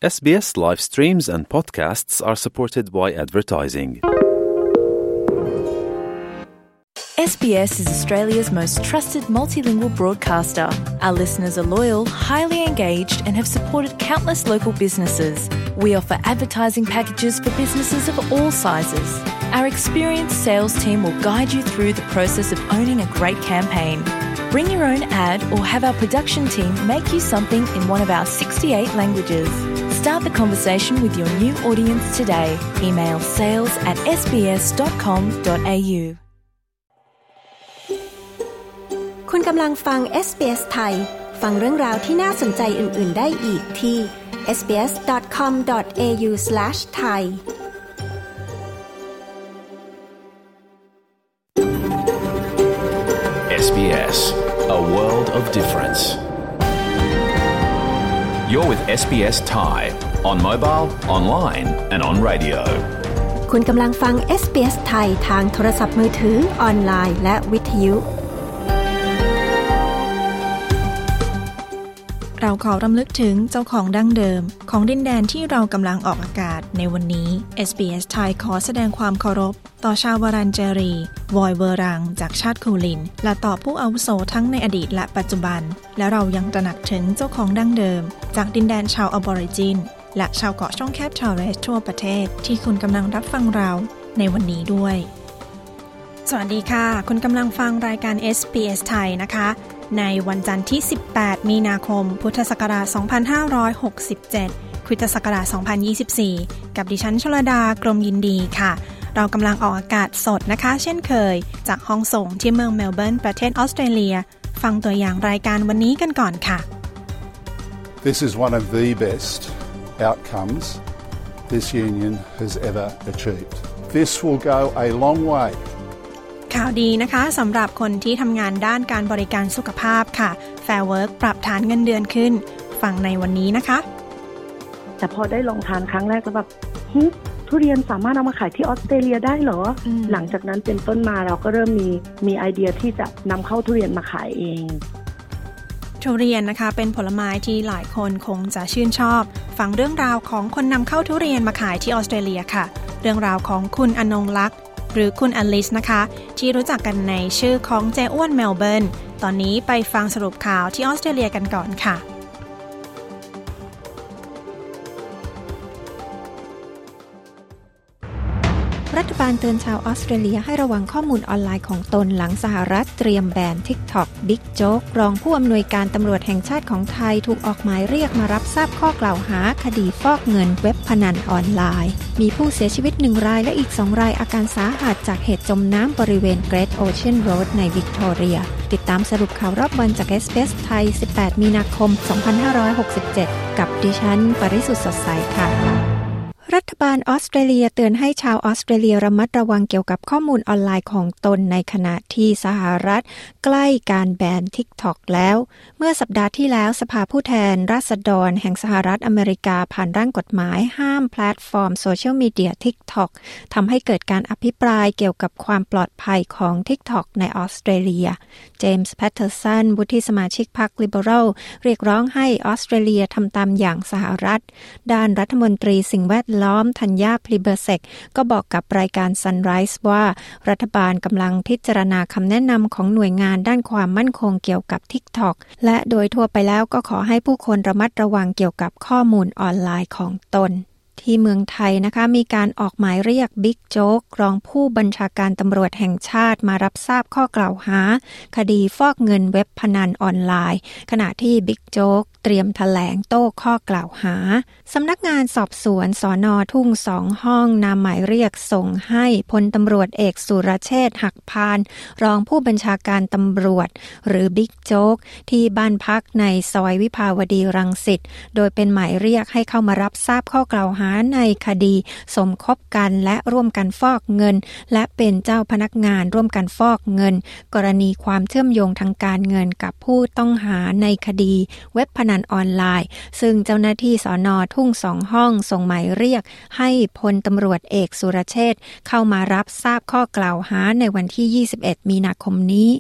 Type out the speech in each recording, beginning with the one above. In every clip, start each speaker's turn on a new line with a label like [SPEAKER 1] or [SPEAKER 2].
[SPEAKER 1] SBS live streams and podcasts are supported by advertising.
[SPEAKER 2] SBS is Australia's most trusted multilingual broadcaster. Our listeners are loyal, highly engaged, and have supported countless local businesses. We offer advertising packages for businesses of all sizes. Our experienced sales team will guide you through the process of owning a great campaign. Bring your own ad or have our production team make you something in one of our 68 languages. Start the conversation with your new audience today. Email sales@sbs.com.au.
[SPEAKER 3] คุณกำลังฟัง SBS ไทยฟังเรื่องราวที่น่าสนใจอื่นๆได้อีกที่ sbs.com.au/thai
[SPEAKER 4] SBS, a world of difference. You're with SBS Thai on mobile, online and on radio.
[SPEAKER 3] คุณกำลังฟัง SBS ไทยทางโทรศัพท์มือถือออนไลน์และวิทยุ
[SPEAKER 5] เราขอรำลึกถึงเจ้าของดั้งเดิมของดินแดนที่เรากำลังออกอากาศในวันนี้ SBS ไทยขอแสดงความเคารพต่อชาววารันเจรีวอยเวอรังจากชาติคูลินและต่อผู้อาวุโสทั้งในอดีตและปัจจุบันและเรายังตระหนักถึงเจ้าของดั้งเดิมจากดินแดนชาวอบอริจินและชาวเกาะช่องแคบทอร์เรสทั่วประเทศที่คุณกำลังรับฟังเราในวันนี้ด้วยสวัสดีค่ะคุณกำลังฟังรายการ SBS ไทยนะคะในวันจันทร์ที่18มีนาคมพุทธศักราช2567คริสตศักราช2024กับดิฉันชลดากรมยินดีค่ะเรากำลังออกอากาศสดนะคะเช่นเคยจากห้องส่งที่เมืองเมลเบิร์นประเทศออสเตรเลียฟังตัวอย่างรายการวันนี้กันก่อนค่ะ
[SPEAKER 6] This is one of the best outcomes this union has ever achieved. This will go a long way.
[SPEAKER 5] ข่าวดีนะคะสำหรับคนที่ทำงานด้านการบริการสุขภาพค่ะ Fair Work ปรับฐานเงินเดือนขึ้นฟังในวันนี้นะคะ
[SPEAKER 7] แต่พอได้ลองทานครั้งแรกแล้วแบบทุเรียนสามารถเอามาขายที่ออสเตรเลียได้เหรอหลังจากนั้นเป็นต้นมาเราก็เริ่มมีไอเดียที่จะนำเข้าทุเรียนมาขายเอง
[SPEAKER 5] ทุเรียนนะคะเป็นผลไม้ที่หลายคนคงจะชื่นชอบฟังเรื่องราวของคนนำเข้าทุเรียนมาขายที่ออสเตรเลียค่ะเรื่องราวของคุณอนงลักษณ์หรือคุณอลิสนะคะที่รู้จักกันในชื่อของเจ้อ้วนเมลเบิร์นตอนนี้ไปฟังสรุปข่าวที่ออสเตรเลียกันก่อนค่ะ
[SPEAKER 3] รัฐบาลเตือนชาวออสเตรเลียให้ระวังข้อมูลออนไลน์ของตนหลังสหรัฐเตรียมแบน TikTok บิ๊กโจ๊กรองผู้อำนวยการตำรวจแห่งชาติของไทยถูกออกหมายเรียกมารับทราบข้อกล่าวหาคดีฟอกเงินเว็บพนันออนไลน์มีผู้เสียชีวิต1รายและอีก2รายอาการสาหัสจากเหตุจมน้ำบริเวณ Great Ocean Road ในวิกตอเรียติดตามสรุปข่าวรอบวันจาก SBS ไทย18มีนาคม2567กับดิฉันปริสุทธิ์สดใสค่ะรัฐบาลออสเตรเลียเตือนให้ชาวออสเตรเลียระมัดระวังเกี่ยวกับข้อมูลออนไลน์ของตนในขณะที่สหรัฐใกล้การแบน TikTok แล้วเมื่อสัปดาห์ที่แล้วสภาผู้แทนราษฎรแห่งสหรัฐอเมริกาผ่านร่างกฎหมายห้ามแพลตฟอร์มโซเชียลมีเดีย TikTok ทำให้เกิดการอภิปรายเกี่ยวกับความปลอดภัยของ TikTok ในออสเตรเลียเจมส์แพตเทอร์สันวุฒิสมาชิกพรรคลิเบอรัลเรียกร้องให้ออสเตรเลียทำตามอย่างสหรัฐด้านรัฐมนตรีสิ่งแวดล้อมธัญญาพลีเบอร์เซกก็บอกกับรายการ Sunrise ว่ารัฐบาลกำลังพิจารณาคำแนะนำของหน่วยงานด้านความมั่นคงเกี่ยวกับ TikTok และโดยทั่วไปแล้วก็ขอให้ผู้คนระมัดระวังเกี่ยวกับข้อมูลออนไลน์ของตนที่เมืองไทยนะคะมีการออกหมายเรียกบิ๊กโจ๊กรองผู้บัญชาการตำรวจแห่งชาติมารับทราบข้อกล่าวหาคดีฟอกเงินเว็บพนันออนไลน์ขณะที่บิ๊กโจ๊กเตรียมแถลงโต้ข้อกล่าวหาสำนักงานสอบสวนสน.ทุ่ง2ห้องนำหมายเรียกส่งให้พลตำรวจเอกสุรเชษฐ์หักพานรองผู้บัญชาการตำรวจหรือบิ๊กโจ๊กที่บ้านพักในซอยวิภาวดีรังสิตโดยเป็นหมายเรียกให้เข้ามารับทราบข้อกล่าวหาในคดีสมคบกันและร่วมกันฟอกเงินและเป็นเจ้าพนักงานร่วมกันฟอกเงินกรณีความเชื่อมโยงทางการเงินกับผู้ต้องหาในคดีเว็บพนันออนไลน์ซึ่งเจ้าหน้าที่สน.ทุ่ง2ห้องส่งหมายเรียกให้พลตำรวจเอกสุรเชษฐ์เข้ามารับทราบข้อกล่าวหาในวันที่21มีนาคมนี้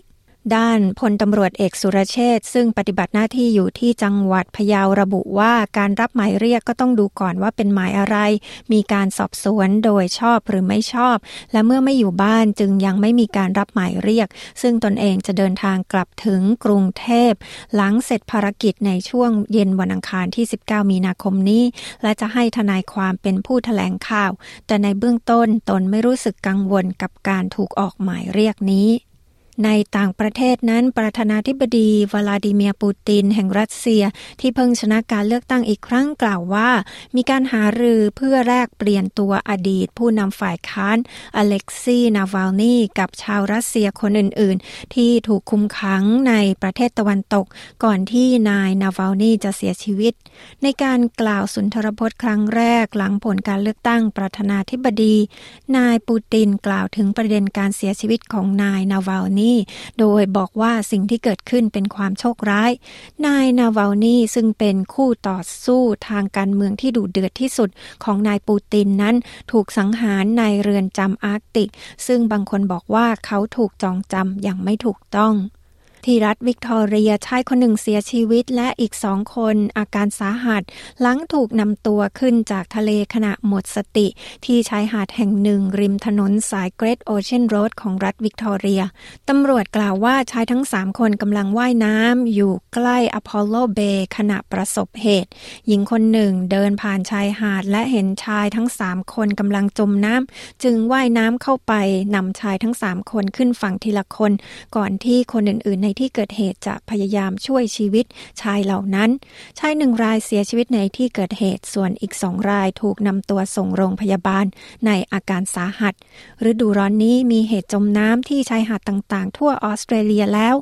[SPEAKER 3] ด้านพลตำรวจเอกสุรเชษฐ์ซึ่งปฏิบัติหน้าที่อยู่ที่จังหวัดพะเยาระบุว่าการรับหมายเรียกก็ต้องดูก่อนว่าเป็นหมายอะไรมีการสอบสวนโดยชอบหรือไม่ชอบและเมื่อไม่อยู่บ้านจึงยังไม่มีการรับหมายเรียกซึ่งตนเองจะเดินทางกลับถึงกรุงเทพหลังเสร็จภารกิจในช่วงเย็นวันอังคารที่19มีนาคมนี้และจะให้ทนายความเป็นผู้แถลงข่าวแต่ในเบื้องต้นตนไม่รู้สึกกังวลกับการถูกออกหมายเรียกนี้ในต่างประเทศนั้นประธานาธิบดีวลาดิเมียร์ปูตินแห่งรัสเซียที่เพิ่งชนะการเลือกตั้งอีกครั้งกล่าวว่ามีการหารือเพื่อแลกเปลี่ยนตัวอดีตผู้นำฝ่ายค้านอเล็กซีนาวาลนีกับชาวรัสเซียคนอื่นๆที่ถูกคุมขังในประเทศตะวันตกก่อนที่นายนาวาลนีจะเสียชีวิตในการกล่าวสุนทรพจน์ครั้งแรกหลังผลการเลือกตั้งประธานาธิบดีนายปูตินกล่าวถึงประเด็นการเสียชีวิตของนายนาวาลนีโดยบอกว่าสิ่งที่เกิดขึ้นเป็นความโชคร้ายนายนาวาลนีซึ่งเป็นคู่ต่อสู้ทางการเมืองที่ดุเดือดที่สุดของนายปูตินนั้นถูกสังหารในเรือนจำอาร์กติกซึ่งบางคนบอกว่าเขาถูกจองจำอย่างไม่ถูกต้องที่รัฐวิกตอเรียชายคนหนึ่งเสียชีวิตและอีก2 คนอาการสาหัสหลังถูกนำตัวขึ้นจากทะเลขณะหมดสติที่ชายหาดแห่งหนึ่งริมถนนสาย Great Ocean Road ของรัฐวิกตอเรียตำรวจกล่าวว่าชายทั้ง3 คนกำลังว่ายน้ำอยู่ใกล้ Apollo Bay ขณะประสบเหตุหญิงคนหนึ่งเดินผ่านชายหาดและเห็นชายทั้ง3 คนกำลังจมน้ำจึงว่ายน้ำเข้าไปนำชายทั้ง3 คนขึ้นฝั่งทีละคนก่อนที่คนอื่นๆในที่เกิดเหตุจะพยายามช่วยชีวิตชายเหล่านั้นชาย1 รายเสียชีวิตในที่เกิดเหตุส่วนอีก2 รายถูกนำตัวส่งโรงพยาบาลในอาการสาหัสฤดูร้อนนี้มีเหตุจมน้ำที่ชายหาดต่างๆทั่วออสเตรเลียแล้ว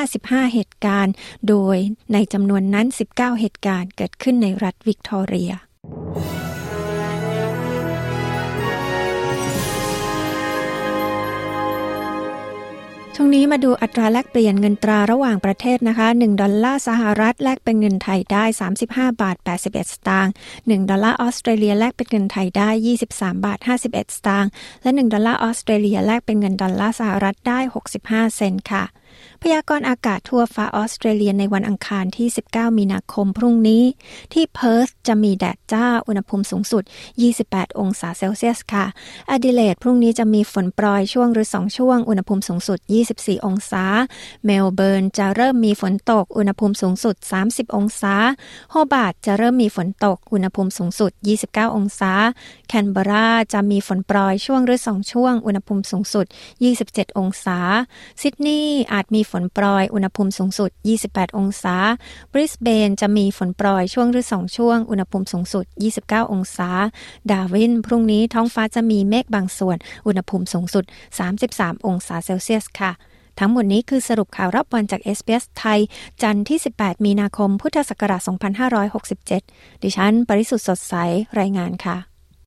[SPEAKER 3] 55เหตุการณ์โดยในจำนวนนั้น19เหตุการณ์เกิดขึ้นในรัฐวิกตอเรียช่วงนี้มาดูอัตราแลกเปลี่ยนเงินตราระหว่างประเทศนะคะ1ดอลลาร์สหรัฐแลกเป็นเงินไทยได้35 บาท 81 สตางค์1ดอลลาร์ออสเตรเลียแลกเป็นเงินไทยได้23 บาท 51 สตางค์และ1ดอลลาร์ออสเตรเลียแลกเป็นเงินดอลลาร์สหรัฐได้65 เซนต์ค่ะพยากรณ์อากาศทั่วฟ้าออสเตรเลียในวันอังคารที่19มีนาคมพรุ่งนี้ที่เพิร์ธจะมีแดดจ้าอุณหภูมิสูงสุด28องศาเซลเซียสค่ะแอดิเลดพรุ่งนี้จะมีฝนโปรยช่วงหรือ2ช่วงอุณหภูมิสูงสุด24องศาเมลเบิร์นจะเริ่มมีฝนตกอุณหภูมิสูงสุด30องศาโฮบาร์ตจะเริ่มมีฝนตกอุณหภูมิสูงสุด29องศาแคนเบอราจะมีฝนโปรยช่วงหรือ2ช่วงอุณหภูมิสูงสุด27องศาซิดนีย์อาจมีฝนโปรยอุณหภูมิสูงสุด28องศาบริสเบนจะมีฝนโปรยช่วงหรือ2ช่วงอุณหภูมิสูงสุด29องศาดาร์วินพรุ่งนี้ท้องฟ้าจะมีเมฆบางส่วนอุณหภูมิสูงสุด33องศาเซลเซียสค่ะทั้งหมดนี้คือสรุปข่าวรอบวันจาก SBS ไทยจันทร์ที่18มีนาคมพุทธศักราช2567ดิฉันปริสุทธิ์สดใสรายงานค่ะ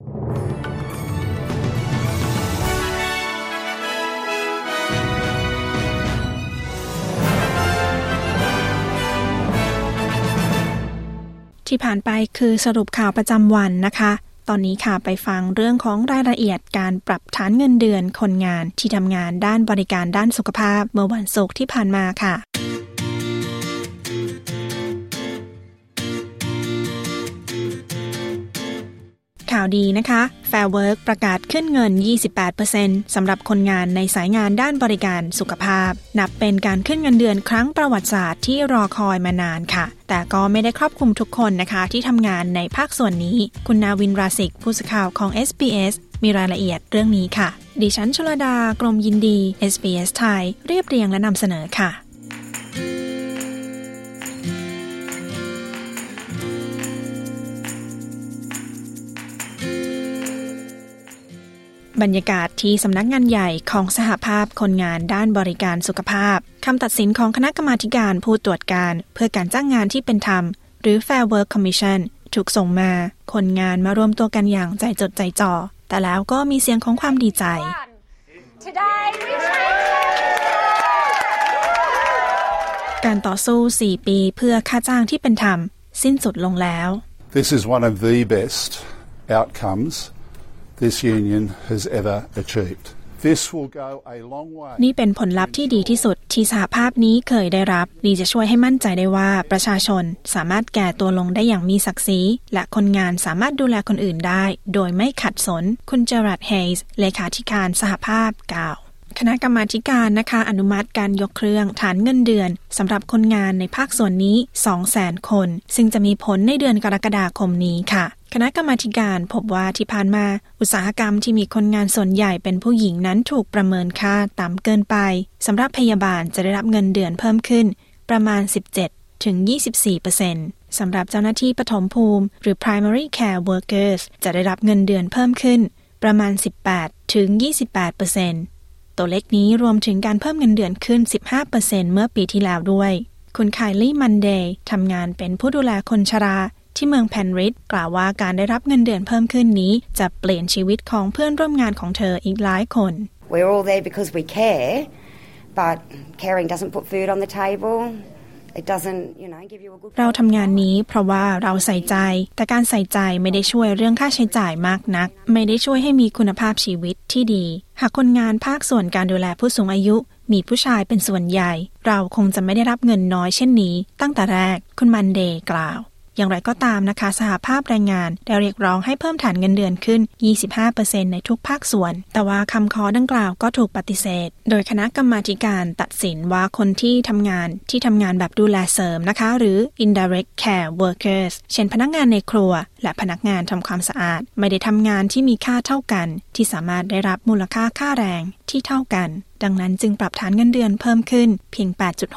[SPEAKER 5] ที่ผ่านไปคือสรุปข่าวประจำวันนะคะตอนนี้ค่ะไปฟังเรื่องของรายละเอียดการปรับฐานเงินเดือนคนงานที่ทำงานด้านบริการด้านสุขภาพเมื่อวันศุกร์ที่ผ่านมาค่ะข่าวดีนะคะ Fair Work ประกาศขึ้นเงิน 28% สำหรับคนงานในสายงานด้านบริการสุขภาพนับเป็นการขึ้นเงินเดือนครั้งประวัติศาสตร์ที่รอคอยมานานค่ะแต่ก็ไม่ได้ครอบคลุมทุกคนนะคะที่ทำงานในภาคส่วนนี้คุณนาวินราศิกผู้สื่อข่าวของ SBS มีรายละเอียดเรื่องนี้ค่ะดิฉันชลดากรมยินดี SBS ไทยเรียบเรียงและนำเสนอค่ะบรรยากาศที่สำนักงานใหญ่ของสหภาพคนงานด้านบริการสุขภาพคำตัดสินของคณะกรรมาการผู้ตรวจการเพื่อการจ้างงานที่เป็นธรรมหรือ Fair Work Commission ถูกส่งมาคนงานมารวมตัวกันอย่างใจจดใจจ่อแต่แล้วก็มีเสียงของความดีใจการต่อสู้4ปีเพื่อค่าจ้างที่เป็นธรรมสิ้นสุดลงแล้ว
[SPEAKER 6] This is one of the best outcomes this union has ever achieved. This will go a long way.
[SPEAKER 5] นี่เป็นผลลัพธ์ที่ดีที่สุดที่สหภาพนี้เคยได้รับดีจะช่วยให้มั่นใจได้ว่าประชาชนสามารถแก่ตัวลงได้อย่างมีศักดิ์ศรีและคนงานสามารถดูแลคนอื่นได้โดยไม่ขัดสนคุณเจอราร์ด เฮย์ส์เลขาธิการสหภาพกล่าวคณะกรรมาการนะคะอนุมัติการยกเครื่องฐานเงินเดือนสำหรับคนงานในภาคส่วนนี้ 200,000 คนซึ่งจะมีผลในเดือนกรกฎาคมนี้ค่ะคณะกรรมาการพบว่าที่ผ่านมาอุตสาหกรรมที่มีคนงานส่วนใหญ่เป็นผู้หญิงนั้นถูกประเมินค่าต่ำเกินไปสำหรับพยาบาลจะได้รับเงินเดือนเพิ่มขึ้นประมาณ 17-24% สำหรับเจ้าหน้าที่ปฐมภูมิหรือ primary care workers จะได้รับเงินเดือนเพิ่มขึ้นประมาณ 18-28%ตัวเลขนี้รวมถึงการเพิ่มเงินเดือนขึ้น 15% เมื่อปีที่แล้วด้วยคุณไคลี่ มันเดย์ทำงานเป็นผู้ดูแลคนชราที่เมืองแพนริดกล่าวว่าการได้รับเงินเดือนเพิ่มขึ้นนี้จะเปลี่ยนชีวิตของเพื่อนร่วมงานของเธออีกหลายคน
[SPEAKER 8] We're all there because we care, but caring doesn't put food on the table. It doesn't, give you a good.
[SPEAKER 5] เราทำงานนี้เพราะว่าเราใส่ใจแต่การใส่ใจไม่ได้ช่วยเรื่องค่าใช้จ่ายมากนักไม่ได้ช่วยให้มีคุณภาพชีวิตที่ดีหากคนงานภาคส่วนการดูแลผู้สูงอายุมีผู้ชายเป็นส่วนใหญ่เราคงจะไม่ได้รับเงินน้อยเช่นนี้ตั้งแต่แรกคุณมันเดย์กล่าวอย่างไรก็ตามนะคะสหภาพแรงงานได้เรียกร้องให้เพิ่มฐานเงินเดือนขึ้น 25% ในทุกภาคส่วนแต่ว่าคำขอดังกล่าวก็ถูกปฏิเสธโดยคณะกรรมาการตัดสินว่าคนที่ทำงานแบบดูแลเสริมนะคะหรือ indirect care workers เช่นพนักงานในครัวและพนักงานทำความสะอาดไม่ได้ทำงานที่มีค่าเท่ากันที่สามารถได้รับมูลค่าค่าแรงที่เท่ากันดังนั้นจึงปรับฐานเงินเดือนเพิ่มขึ้นเพียง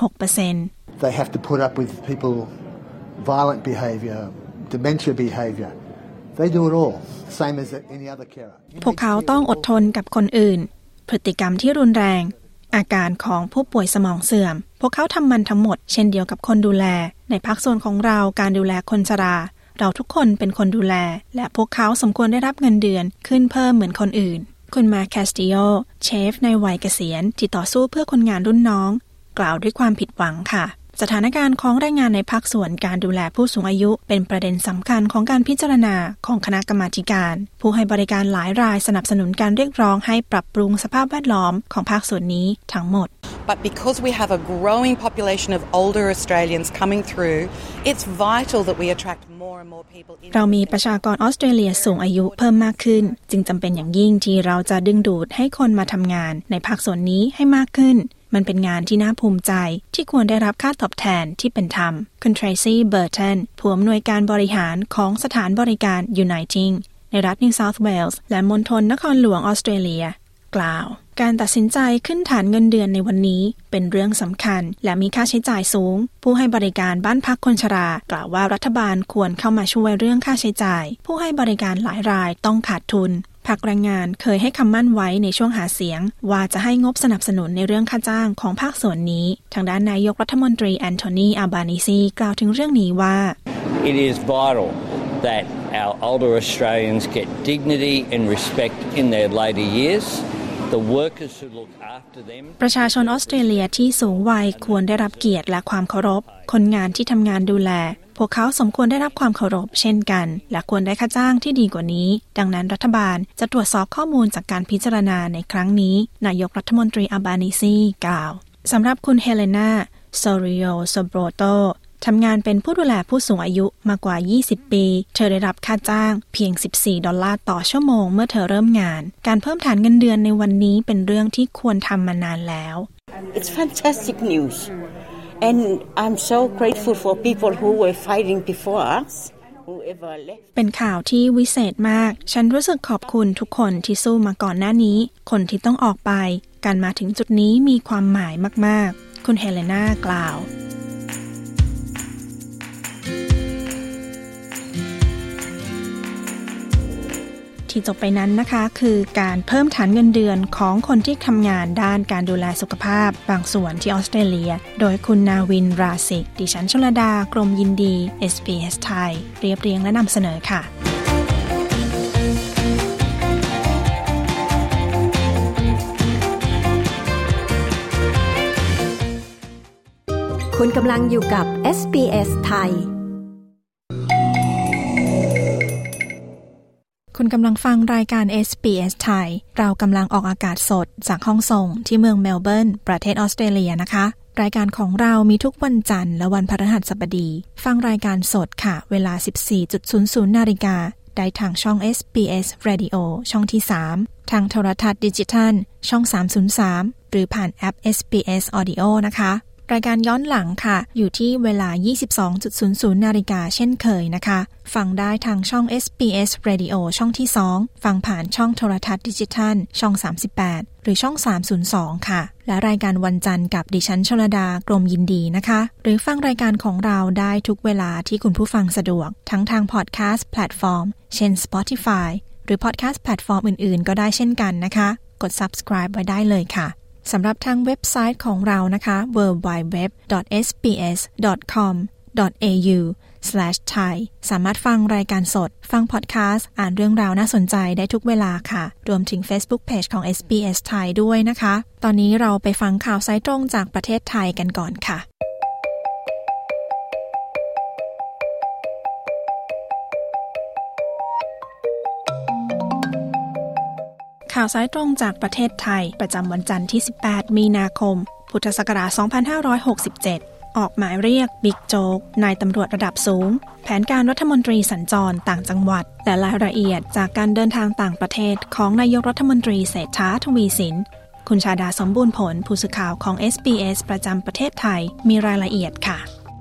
[SPEAKER 5] 8.6%
[SPEAKER 9] They have to put up with people.Violent behaviour, dementia behaviour. They do it all, same as any other carer.
[SPEAKER 5] พวกเขาต้องอดทนกับคนอื่นพฤติกรรมที่รุนแรงอาการของผู้ป่วยสมองเสื่อมพวกเขาทำมันทั้งหมดเช่นเดียวกับคนดูแลในภาคส่วนของเราการดูแลคนชราเราทุกคนเป็นคนดูแลและพวกเขาสมควรได้รับเงินเดือนขึ้นเพิ่มเหมือนคนอื่นคุณมาแคสติโอเชฟในวัยเกษียณที่ต่อสู้เพื่อคนงานรุ่นน้องกล่าวด้วยความผิดหวังค่ะสถานการณ์ของแรงงานในภาคส่วนการดูแลผู้สูงอายุเป็นประเด็นสำคัญของการพิจารณาของคณะกรรมาการผู้ให้บริการหลายรายสนับสนุนการเรียกร้องให้ปรับปรุงสภาพแวดล้อมของภาคส่วนนี้ทั้งหมด
[SPEAKER 10] But because we have a growing population of older Australians coming through, it's vital that we attract more and more people in.
[SPEAKER 5] เรามีประชากรออสเตรเลียสูงอายุเพิ่มมากขึ้นจึงจำเป็นอย่างยิ่งที่เราจะดึงดูดให้คนมาทำงานในภาคส่วนนี้ให้มากขึ้นมันเป็นงานที่น่าภูมิใจที่ควรได้รับค่าตอบแทนที่เป็นธรรมคุณเทรซี่เบอร์ตันผู้อำนวยการบริหารของสถานบริการ Uniting ในรัฐ New South Wales และมณฑลนครหลวงออสเตรเลียกล่าวการตัดสินใจขึ้นฐานเงินเดือนในวันนี้เป็นเรื่องสำคัญและมีค่าใช้จ่ายสูงผู้ให้บริการบ้านพักคนชรากล่าวว่ารัฐบาลควรเข้ามาช่วยเรื่องค่าใช้จ่ายผู้ให้บริการหลายรายต้องขาดทุนพรรคแรงงานเคยให้คำมั่นไว้ในช่วงหาเสียงว่าจะให้งบสนับสนุนในเรื่องค่าจ้างของภาคส่วนนี้ทางด้านนายกรัฐมนตรีแอนโทนีอัลบานีซีกล่าวถึงเรื่องนี้ว่า
[SPEAKER 11] It is vital that our older Australians get dignity and respect in their later years. The workers who look after them
[SPEAKER 5] ประชาชนออสเตรเลียที่สูงวัยควรได้รับเกียรติและความเคารพคนงานที่ทำงานดูแลพวกเขาสมควรได้รับความเคารพเช่นกันและควรได้ค่าจ้างที่ดีกว่านี้ดังนั้นรัฐบาลจะตรวจสอบข้อมูลจากการพิจารณาในครั้งนี้นายกรัฐมนตรีอัลบานีซีกล่าวสำหรับคุณเฮเลนาโซริโอโซโบรโตทำงานเป็นผู้ดูแลผู้สูงอายุมากว่า20ปีเธอได้รับค่าจ้างเพียง$14ต่อชั่วโมงเมื่อเธอเริ่มงานการเพิ่มฐานเงินเดือนในวันนี้เป็นเรื่องที่ควรทำมานานแล้ว
[SPEAKER 8] It's fantastic news.And I'm so grateful for people who were fighting before us, whoever left.
[SPEAKER 5] เป็นข่าวที่วิเศษมากฉันรู้สึกขอบคุณทุกคนที่สู้มาก่อนหน้านี้คนที่ต้องออกไปการมาถึงจุดนี้มีความหมายมากๆคุณเฮเลนากล่าวที่จบไปนั้นนะคะคือการเพิ่มฐานเงินเดือนของคนที่ทำงานด้านการดูแลสุขภาพบางส่วนที่ออสเตรเลียโดยคุณนาวินราศิกดิฉันชลดากรมยินดี SBS ไทยเรียบเรียงและนำเสนอค่ะ
[SPEAKER 3] คุณกำลังอยู่กับ SBS ไทย
[SPEAKER 5] คุณกำลังฟังรายการ SBS ไทยเรากำลังออกอากาศสดจากห้องส่งที่เมืองเมลเบิร์นประเทศออสเตรเลียนะคะรายการของเรามีทุกวันจันทร์และวันพฤหัสบดีฟังรายการสดค่ะเวลา 14:00 น.ได้ทางช่อง SBS Radio ช่องที่3ทางโทรทัศน์ดิจิทัลช่อง303หรือผ่านแอป SBS Audio นะคะรายการย้อนหลังค่ะอยู่ที่เวลา 22:00 น.เช่นเคยนะคะฟังได้ทางช่อง SBS Radio ช่องที่2ฟังผ่านช่องโทรทัศน์ดิจิทัลช่อง38หรือช่อง302ค่ะและรายการวันจันทร์กับดิฉันชลดากรมยินดีนะคะหรือฟังรายการของเราได้ทุกเวลาที่คุณผู้ฟังสะดวกทั้งทางพอดแคสต์แพลตฟอร์มเช่น Spotify หรือพอดแคสต์แพลตฟอร์มอื่นๆก็ได้เช่นกันนะคะกด subscribe ไว้ได้เลยค่ะสำหรับทางเว็บไซต์ของเรานะคะ www.sbs.com.au/thai สามารถฟังรายการสดฟังพอดแคสต์อ่านเรื่องราวน่าสนใจได้ทุกเวลาค่ะรวมถึง Facebook Page ของ SBS ไทยด้วยนะคะตอนนี้เราไปฟังข่าวสายตรงจากประเทศไทยกันก่อนค่ะข่าวสายตรงจากประเทศไทยประจำวันจันทร์ที่18มีนาคมพุทธศักราช2567ออกหมายเรียกบิ๊กโจ๊กนายตำรวจระดับสูงแผนการรัฐมนตรีสัญจรต่างจังหวัดและรายละเอียดจากการเดินทางต่างประเทศของนายกรัฐมนตรีเศรษฐาทวีสินคุณชาดาสมบูรณ์ผลผู้สื่อข่าวของ SBS ประจำประเทศไทยมีรายละเอียดค่ะ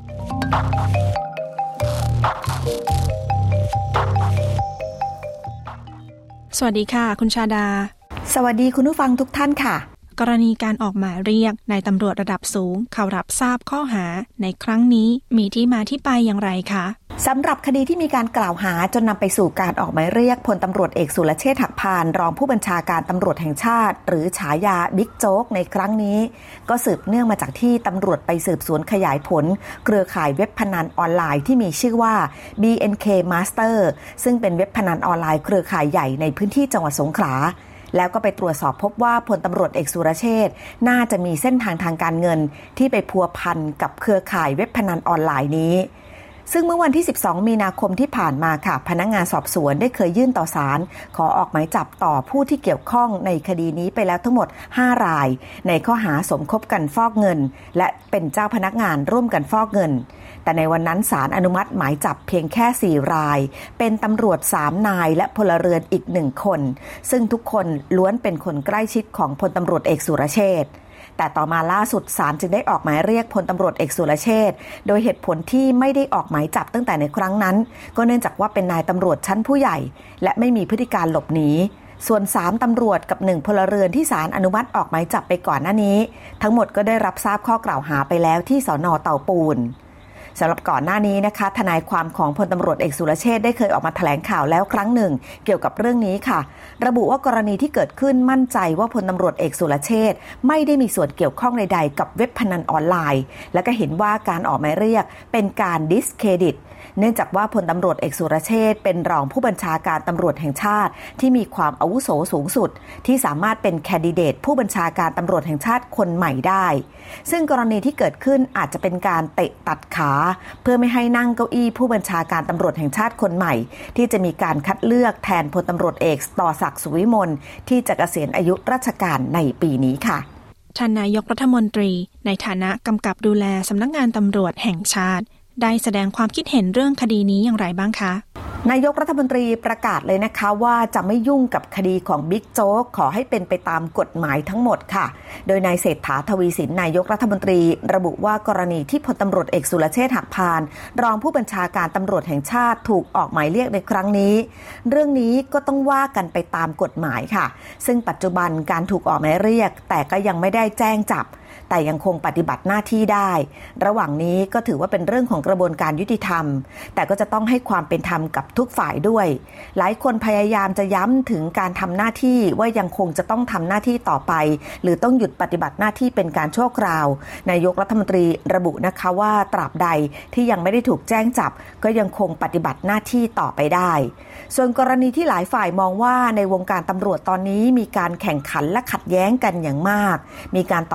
[SPEAKER 5] สวัสดีค่ะคุณชาดา
[SPEAKER 12] สวัสดีคุณผู้ฟังทุกท่านค่ะ
[SPEAKER 5] กรณีการออกหมายเรียกนายตำรวจระดับสูงเข้ารับทราบข้อหาในครั้งนี้มีที่มาที่ไปอย่างไรคะ
[SPEAKER 12] สำหรับคดีที่มีการกล่าวหาจนนำไปสู่การออกหมายเรียกพลตำรวจเอกสุรเชษฐ์หักพานรองผู้บัญชาการตำรวจแห่งชาติหรือฉายาบิ๊กโจ๊กในครั้งนี้ก็สืบเนื่องมาจากที่ตำรวจไปสืบสวนขยายผลเครือข่ายเว็บพนันออนไลน์ที่มีชื่อว่า BNK Master ซึ่งเป็นเว็บพนันออนไลน์เครือข่ายใหญ่ในพื้นที่จังหวัดสงขลาแล้วก็ไปตรวจสอบพบว่าพลตำรวจเอกสุรเชษฐ์น่าจะมีเส้นทางทางการเงินที่ไปพัวพันกับเครือข่ายเว็บพนันออนไลน์นี้ซึ่งเมื่อวันที่12มีนาคมที่ผ่านมาค่ะพนักงานสอบสวนได้เคยยื่นต่อศาลขอออกหมายจับต่อผู้ที่เกี่ยวข้องในคดีนี้ไปแล้วทั้งหมด5รายในข้อหาสมคบกันฟอกเงินและเป็นเจ้าพนักงานร่วมกันฟอกเงินแต่ในวันนั้นศาลอนุมัติหมายจับเพียงแค่4รายเป็นตำรวจ3นายและพลเรือนอีก1คนซึ่งทุกคนล้วนเป็นคนใกล้ชิดของพลตำรวจเอกสุรเชษฐ์แต่ต่อมาล่าสุดศาลจึงได้ออกหมายเรียกพลตำรวจเอกสุรเชษฐ์โดยเหตุผลที่ไม่ได้ออกหมายจับตั้งแต่ในครั้งนั้นก็เนื่องจากว่าเป็นนายตำรวจชั้นผู้ใหญ่และไม่มีพฤติการหลบหนีส่วน3ตำรวจกับ1พลเรือนที่ศาลอนุมัติออกหมายจับไปก่อนหน้านี้ทั้งหมดก็ได้รับทราบข้อกล่าวหาไปแล้วที่สน.เตาปูนสำหรับก่อนหน้านี้นะคะทนายความของพลตำรวจเอกสุรเชษฐ์ได้เคยออกมาแถลงข่าวแล้วครั้งหนึ่งเกี่ยวกับเรื่องนี้ค่ะระบุว่ากรณีที่เกิดขึ้นมั่นใจว่าพลตำรวจเอกสุรเชษฐ์ไม่ได้มีส่วนเกี่ยวข้องใดๆกับเว็บพนันออนไลน์และก็เห็นว่าการออกหมายเรียกเป็นการดิสเครดิตเนื่องจากว่าพลตำรวจเอกสุรเชษฐ์เป็นรองผู้บัญชาการตำรวจแห่งชาติที่มีความอาวุโสสูงสุดที่สามารถเป็นแคนดิเดตผู้บัญชาการตำรวจแห่งชาติคนใหม่ได้ซึ่งกรณีที่เกิดขึ้นอาจจะเป็นการเตะตัดขาเพื่อไม่ให้นั่งเก้าอี้ผู้บัญชาการตำรวจแห่งชาติคนใหม่ที่จะมีการคัดเลือกแทนพลตำรวจเอกต่อศักดิ์สุวิมลที่จะเกษียณอายุราชการในปีนี้ค่ะ
[SPEAKER 5] ท่านนายกรัฐมนตรีในฐานะกำกับดูแลสำนักงานตำรวจแห่งชาติได้แสดงความคิดเห็นเรื่องคดีนี้อย่างไรบ้างคะ
[SPEAKER 12] นายกรัฐมนตรีประกาศเลยนะคะว่าจะไม่ยุ่งกับคดีของบิ๊กโจ๊กขอให้เป็นไปตามกฎหมายทั้งหมดค่ะโดยนายเศรษฐาทวีสินนายกรัฐมนตรีระบุว่ากรณีที่พลตำรวจเอกสุรเชษฐ์หักพานรองผู้บัญชาการตำรวจแห่งชาติถูกออกหมายเรียกในครั้งนี้เรื่องนี้ก็ต้องว่ากันไปตามกฎหมายค่ะซึ่งปัจจุบันการถูกออกหมายเรียกแต่ก็ยังไม่ได้แจ้งจับแต่ยังคงปฏิบัติหน้าที่ได้ระหว่างนี้ก็ถือว่าเป็นเรื่องของกระบวนการยุติธรรมแต่ก็จะต้องให้ความเป็นธรรมกับทุกฝ่ายด้วยหลายคนพยายามจะย้ำถึงการทำหน้าที่ว่ายังคงจะต้องทำหน้าที่ต่อไปหรือต้องหยุดปฏิบัติหน้าที่เป็นการชั่วคราวนายกรัฐมนตรีระบุนะคะว่าตราบใดที่ยังไม่ได้ถูกแจ้งจับก็ยังคงปฏิบัติหน้าที่ต่อไปได้ส่วนกรณีที่หลายฝ่ายมองว่าในวงการตำรวจตอนนี้มีการแข่งขันและขัดแย้งกันอย่างมากมีการตอบโต้กัน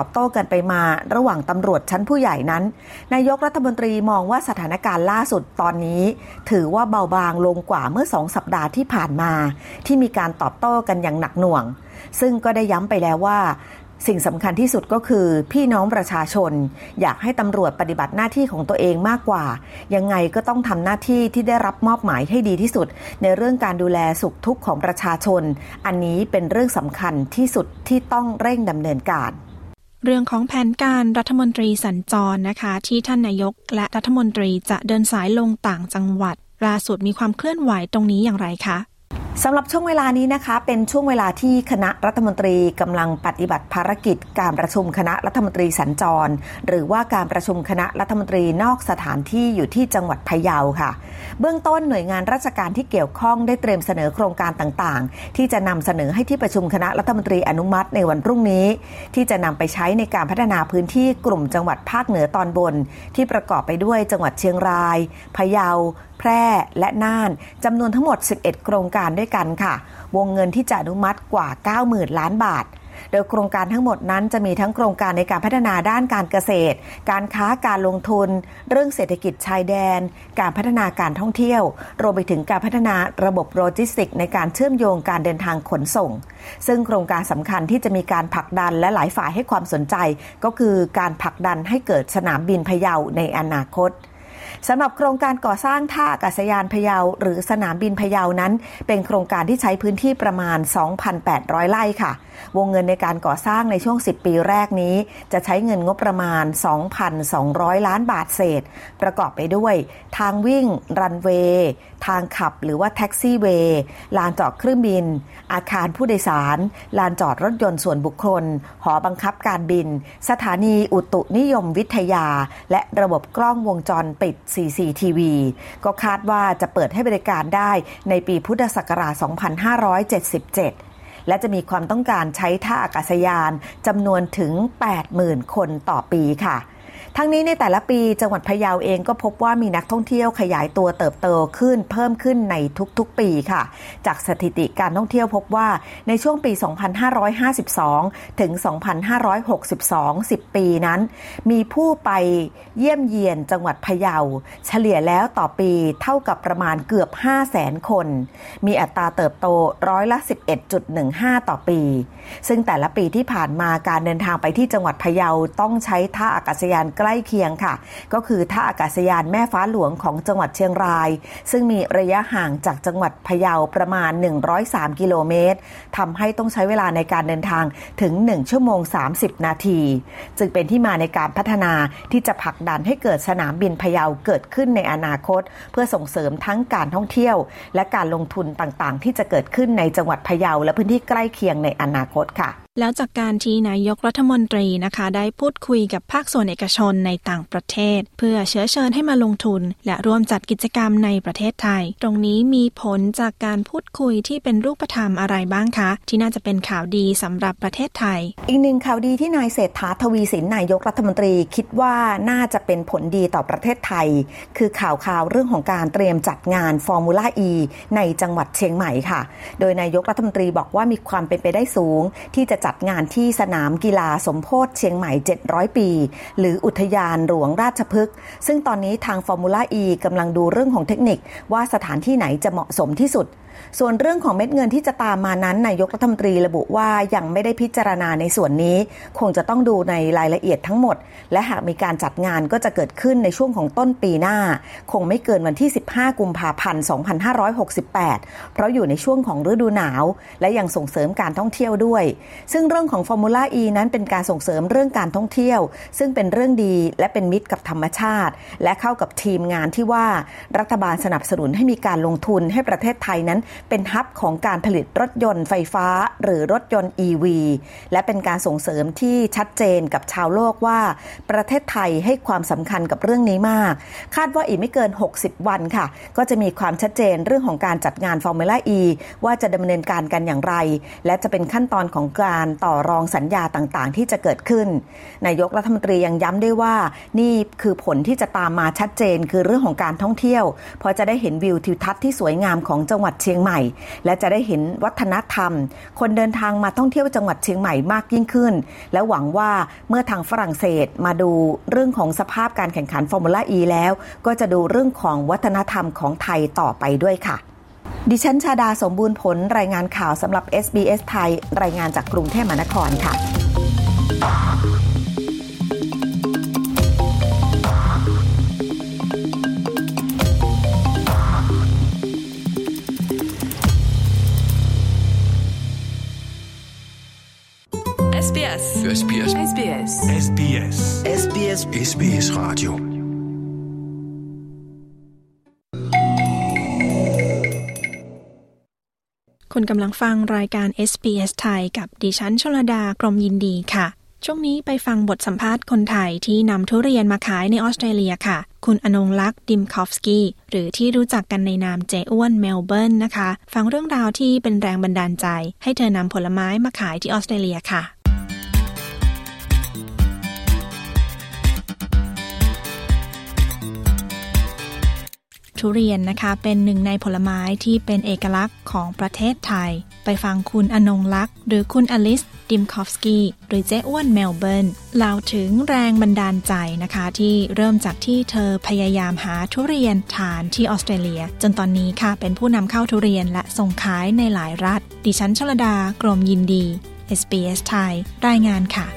[SPEAKER 12] ไปมาระหว่างตำรวจชั้นผู้ใหญ่นั้นนายกรัฐมนตรีมองว่าสถานการณ์ล่าสุดตอนนี้ถือว่าเบาบางลงกว่าเมื่อ2 สัปดาห์ที่ผ่านมาที่มีการตอบโต้กันอย่างหนักหน่วงซึ่งก็ได้ย้ำไปแล้วว่าสิ่งสำคัญที่สุดก็คือพี่น้องประชาชนอยากให้ตำรวจปฏิบัติหน้าที่ของตัวเองมากกว่ายังไงก็ต้องทำหน้าที่ที่ได้รับมอบหมายให้ดีที่สุดในเรื่องการดูแลสุขทุกข์ของประชาชนอันนี้เป็นเรื่องสำคัญที่สุดที่ต้องเร่งดำเนินการ
[SPEAKER 5] เรื่องของแผนการรัฐมนตรีสัญจรนะคะที่ท่านนายกและรัฐมนตรีจะเดินสายลงต่างจังหวัดล่าสุดมีความเคลื่อนไหวตรงนี้อย่างไรคะ
[SPEAKER 12] สำหรับช่วงเวลานี้นะคะเป็นช่วงเวลาที่คณะรัฐมนตรีกำลังปฏิบัติภารกิจการประชุมคณะรัฐมนตรีสัญจรหรือว่าการประชุมคณะรัฐมนตรีนอกสถานที่อยู่ที่จังหวัดพะเยาค่ะเบื้องต้นหน่วยงานราชการที่เกี่ยวข้องได้เตรียมเสนอโครงการต่างๆที่จะนำเสนอให้ที่ประชุมคณะรัฐมนตรีอนุมัติในวันพรุ่งนี้ที่จะนำไปใช้ในการพัฒนาพื้นที่กลุ่มจังหวัดภาคเหนือตอนบนที่ประกอบไปด้วยจังหวัดเชียงรายพะเยาแพร่และน่านจำนวนทั้งหมด11โครงการด้วยกันค่ะวงเงินที่จะอนุมัติกว่า 90,000 ล้านบาทโดยโครงการทั้งหมดนั้นจะมีทั้งโครงการในการพัฒนาด้านการเกษตรการค้าการลงทุนเรื่องเศรษฐกิจชายแดนการพัฒนาการท่องเที่ยวรวมไปถึงการพัฒนาระบบโลจิสติกส์ในการเชื่อมโยงการเดินทางขนส่งซึ่งโครงการสำคัญที่จะมีการผลักดันและหลายฝ่ายให้ความสนใจก็คือการผลักดันให้เกิดสนามบินพะเยาในอนาคตสำหรับโครงการก่อสร้างท่าอากาศยานพะเยาหรือสนามบินพะเยานั้นเป็นโครงการที่ใช้พื้นที่ประมาณ 2,800 ไร่ค่ะวงเงินในการก่อสร้างในช่วง10ปีแรกนี้จะใช้เงินงบประมาณ 2,200 ล้านบาทเศษประกอบไปด้วยทางวิ่งรันเวย์ทางขับหรือว่าแท็กซี่เวย์ลานจอดเครื่องบินอาคารผู้โดยสารลานจอดรถยนต์ส่วนบุคคลหอบังคับการบินสถานีอุตุนิยมวิทยาและระบบกล้องวงจรปิด CCTV ก็คาดว่าจะเปิดให้บริการได้ในปีพุทธศักราช 2577 และจะมีความต้องการใช้ท่าอากาศยานจำนวนถึง 80,000 คนต่อปีค่ะทั้งนี้ในแต่ละปีจังหวัดพะเยาเองก็พบว่ามีนักท่องเที่ยวขยายตัวเติบโตขึ้นเพิ่มขึ้นในทุกๆปีค่ะจากสถิติการท่องเที่ยวพบว่าในช่วงปี 2552 ถึง 2562 10 ปีนั้นมีผู้ไปเยี่ยมเยียนจังหวัดพะเยาเฉลี่ยแล้วต่อปีเท่ากับประมาณเกือบ 500,000 คนมีอัตราเติบโตร้อยละ 11.15 ต่อปีซึ่งแต่ละปีที่ผ่านมาการเดินทางไปที่จังหวัดพะเยาต้องใช้ท่าอากาศยานใกล้เคียงค่ะก็คือท่าอากาศยานแม่ฟ้าหลวงของจังหวัดเชียงรายซึ่งมีระยะห่างจากจังหวัดพะเยาประมาณ103กิโลเมตรทำให้ต้องใช้เวลาในการเดินทางถึง1ชั่วโมง30นาทีจึงเป็นที่มาในการพัฒนาที่จะผลักดันให้เกิดสนามบินพะเยาเกิดขึ้นในอนาคตเพื่อส่งเสริมทั้งการท่องเที่ยวและการลงทุนต่างๆที่จะเกิดขึ้นในจังหวัดพะเยาและพื้นที่ใกล้เคียงในอนาคตค่ะ
[SPEAKER 5] แล้วจากการที่นายกรัฐมนตรีนะคะได้พูดคุยกับภาคส่วนเอกชนในต่างประเทศเพื่อเชิญให้มาลงทุนและร่วมจัดกิจกรรมในประเทศไทยตรงนี้มีผลจากการพูดคุยที่เป็นรูปธรรมอะไรบ้างคะที่น่าจะเป็นข่าวดีสำหรับประเทศไทย
[SPEAKER 12] อีกหนึ่งข่าวดีที่นายเศรษฐาทวีสินนายกรัฐมนตรีคิดว่าน่าจะเป็นผลดีต่อประเทศไทยคือข่าวเรื่องของการเตรียมจัดงานฟอร์มูล่า E ในจังหวัดเชียงใหม่ค่ะโดยนายกรัฐมนตรีบอกว่ามีความเป็นไปได้สูงที่จะจัดงานที่สนามกีฬาสมโภชเชียงใหม่700ปีหรืออุทยานหลวงราชพฤกษ์ซึ่งตอนนี้ทางฟอร์มูล่า E กำลังดูเรื่องของเทคนิคว่าสถานที่ไหนจะเหมาะสมที่สุดส่วนเรื่องของเม็ดเงินที่จะตามมานั้นนายกรัฐมนตรีระบุว่ายังไม่ได้พิจารณาในส่วนนี้คงจะต้องดูในรายละเอียดทั้งหมดและหากมีการจัดงานก็จะเกิดขึ้นในช่วงของต้นปีหน้าคงไม่เกินวันที่15กุมภาพันธ์2568เพราะอยู่ในช่วงของฤดูหนาวและยังส่งเสริมการท่องเที่ยวด้วยซึ่งเรื่องของฟอร์มูล่า E นั้นเป็นการส่งเสริมเรื่องการท่องเที่ยวซึ่งเป็นเรื่องดีและเป็นมิตรกับธรรมชาติและเข้ากับทีมงานที่ว่ารัฐบาลสนับสนุนให้มีการลงทุนให้ประเทศไทยนั้นเป็นฮับของการผลิตรถยนต์ไฟฟ้าหรือรถยนต์ EV และเป็นการส่งเสริมที่ชัดเจนกับชาวโลกว่าประเทศไทยให้ความสำคัญกับเรื่องนี้มากคาดว่าอีกไม่เกิน60วันค่ะก็จะมีความชัดเจนเรื่องของการจัดงานฟอร์มูล่า E ว่าจะดำเนินการกันอย่างไรและจะเป็นขั้นตอนของการต่อรองสัญญาต่างๆที่จะเกิดขึ้นนายกรัฐมนตรียังย้ำด้วยว่านี่คือผลที่จะตามมาชัดเจนคือเรื่องของการท่องเที่ยวเพราะจะได้เห็นวิวทิวทัศน์ที่สวยงามของจังหวัดเชียงชียงใหม่และจะได้เห็นวัฒนธรรมคนเดินทางมาท่องเที่ยวจังหวัดเชียงใหม่มากยิ่งขึ้นและหวังว่าเมื่อทางฝรั่งเศสมาดูเรื่องของสภาพการแข่งขันฟอร์มูล่า E แล้วก็จะดูเรื่องของวัฒนธรรมของไทยต่อไปด้วยค่ะดิฉันชาดาสมบูรณ์ผลรายงานข่าวสำหรับ SBS ไทยรายงานจากกรุงเทพมหานครค่ะ
[SPEAKER 13] SBS SBS SBS SBS SBS SBS Radio
[SPEAKER 5] คุณกำลังฟังรายการ SBS ไทยกับดิฉันชลดากรมยินดีค่ะช่วงนี้ไปฟังบทสัมภาษณ์คนไทยที่นำทุเรียนมาขายในออสเตรเลียค่ะคุณอนงลักษณ์ดิมคอฟสกี้หรือที่รู้จักกันในนามเจ๊อ้วนเมลเบิร์นนะคะฟังเรื่องราวที่เป็นแรงบันดาลใจให้เธอนำผลไม้มาขายที่ออสเตรเลียค่ะทุเรียนนะคะเป็นหนึ่งในผลไม้ที่เป็นเอกลักษณ์ของประเทศไทยไปฟังคุณอนงลักษณ์หรือคุณอลิสดิมคอฟสกี้หรือเจ๊อ้วนเมลเบิร์นเล่าถึงแรงบันดาลใจนะคะที่เริ่มจากที่เธอพยายามหาทุเรียนทานที่ออสเตรเลียจนตอนนี้ค่ะเป็นผู้นำเข้าทุเรียนและส่งขายในหลายรัฐดิฉันชลดากรมยินดี SBS ไทยรายงานค่ะ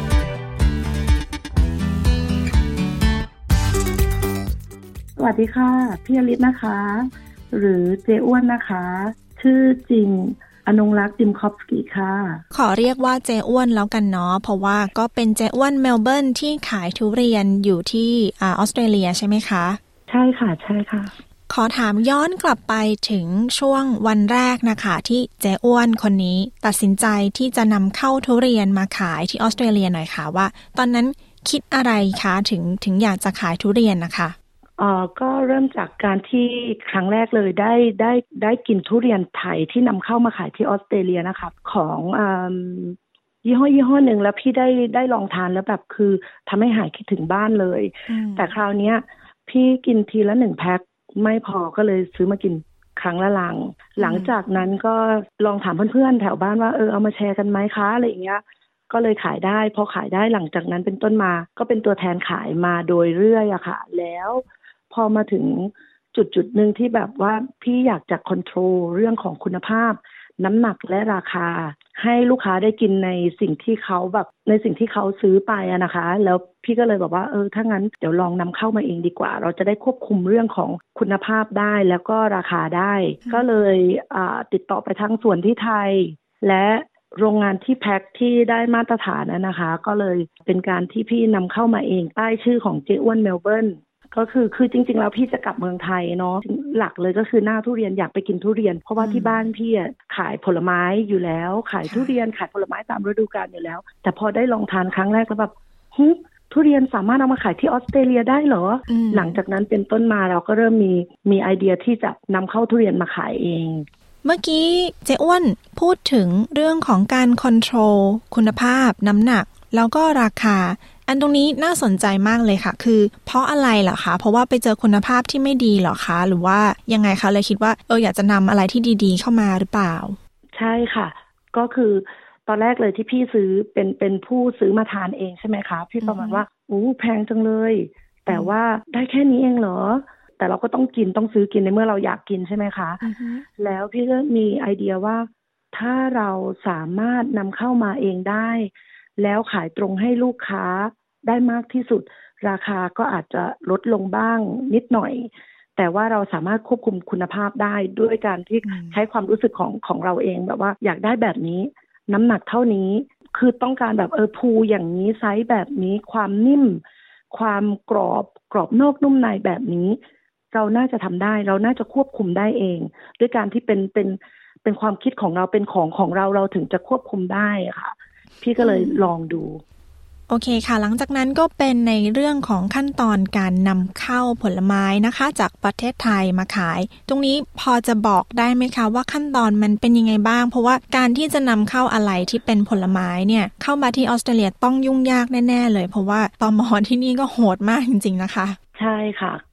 [SPEAKER 7] สวัสดีค่ะพี่อลิศนะคะหรือเจ๊อ้วนนะคะชื่อจริงอนงลักษณ์ดิมคอฟสกี้ค่ะ
[SPEAKER 5] ขอเรียกว่าเจ๊อ้วนแล้วกันเนาะเพราะว่าก็เป็นเจ๊อ้วนเมลเบิร์นที่ขายทุเรียนอยู่ที่ออสเตรเลียใช่ไหมคะ
[SPEAKER 7] ใช่ค่ะใช่ค่ะ
[SPEAKER 5] ขอถามย้อนกลับไปถึงช่วงวันแรกนะคะที่เจ๊อ้วนคนนี้ตัดสินใจที่จะนำเข้าทุเรียนมาขายที่ออสเตรเลียหน่อยค่ะว่าตอนนั้นคิดอะไรคะถึงอยากจะขายทุเรียนนะคะ
[SPEAKER 7] ก็เริ่มจากการที่ครั้งแรกเลยได้กินทุเรียนไทยที่นำเข้ามาขายที่ออสเตรเลียนะคะของยี่ห้อหนึ่งแล้วพี่ได้ลองทานแล้วแบบคือทำให้หายคิดถึงบ้านเลยแต่คราวนี้พี่กินทีละ1แพ็คไม่พอก็เลยซื้อมากินครั้งละลังหลังจากนั้นก็ลองถามเพื่อนๆแถวบ้านว่าเอามาแชร์กันไหมคะอะไรอย่างเงี้ยก็เลยขายได้พอขายได้หลังจากนั้นเป็นต้นมาก็เป็นตัวแทนขายมาโดยเรื่อยอะค่ะแล้วพอมาถึงจุดหนึ่งที่แบบว่าพี่อยากจะควบคุมเรื่องของคุณภาพน้ำหนักและราคาให้ลูกค้าได้กินในสิ่งที่เขาแบบในสิ่งที่เขาซื้อไปอะนะคะแล้วพี่ก็เลยบอกว่าถ้างั้นเดี๋ยวลองนำเข้ามาเองดีกว่าเราจะได้ควบคุมเรื่องของคุณภาพได้แล้วก็ราคาได้ก็เลยติดต่อไปทางส่วนที่ไทยและโรงงานที่แพ็คที่ได้มาตรฐานนะคะก็เลยเป็นการที่พี่นำเข้ามาเองใต้ชื่อของเจ๊อ้วนเมลเบิร์นก็คือจริงๆแล้วพี่จะกลับเมืองไทยเนาะหลักเลยก็คือหน้าทุเรียนอยากไปกินทุเรียนเพราะว่าที่บ้านพี่ขายผลไม้อยู่แล้วขายทุเรียนขายผลไม้ตามฤดูกาลอยู่แล้วแต่พอได้ลองทานครั้งแรกแล้วแบบทุเรียนสามารถเอามาขายที่ออสเตรเลียได้เหรอหลังจากนั้นเป็นต้นมาเราก็เริ่มมีไอเดียที่จะนำเข้าทุเรียนมาขายเอง
[SPEAKER 5] เมื่อกี้เจ๊อ้วนพูดถึงเรื่องของการคอนโทรลคุณภาพน้ำหนักแล้วก็ราคาอันตรงนี้น่าสนใจมากเลยค่ะคือเพราะอะไรเหรอคะเพราะว่าไปเจอคุณภาพที่ไม่ดีเหรอคะหรือว่ายังไงคะเลยคิดว่าอยากจะนำอะไรที่ดีๆเข้ามาหรือเปล่า
[SPEAKER 7] ใช่ค่ะก็คือตอนแรกเลยที่พี่ซื้อเป็นผู้ซื้อมาทานเองใช่ไหมคะพี่ประมาณว่าแพงจังเลยแต่ว่าได้แค่นี้เองเหรอแต่เราก็ต้องซื้อกินในเมื่อเราอยากกินใช่ไหมคะแล้วพี่ก็มีไอเดียว่าถ้าเราสามารถนำเข้ามาเองได้แล้วขายตรงให้ลูกค้าได้มากที่สุดราคาก็อาจจะลดลงบ้างนิดหน่อยแต่ว่าเราสามารถควบคุมคุณภาพได้ด้วยการที่ใช้ความรู้สึกของเราเองแบบว่าอยากได้แบบนี้น้ำหนักเท่านี้คือต้องการแบบภูอย่างนี้ไซส์แบบนี้ความนิ่มความกรอบนอกนุ่มในแบบนี้เราน่าจะทำได้เราน่าจะควบคุมได้เองด้วยการที่เป็นความคิดของเราเป็นของเราถึงจะควบคุมได้ค่ะพี่ก็เลยลองดู
[SPEAKER 5] โอเคค่ะหลังจากนั้นก็เป็นในเรื่องของขั้นตอนการนำเข้าผลไม้นะคะจากประเทศไทยมาขายตรงนี้พอจะบอกได้ไหมคะว่าขั้นตอนมันเป็นยังไงบ้างเพราะว่าการที่จะนำเข้าอะไรที่เป็นผลไม้เนี่ยเข้ามาที่ออสเตรเลียต้องยุ่งยากแน่ๆเลยเพราะว่าตม.ที่นี่ก็โหดมากจริงๆนะคะ
[SPEAKER 7] ใช่ค่ะ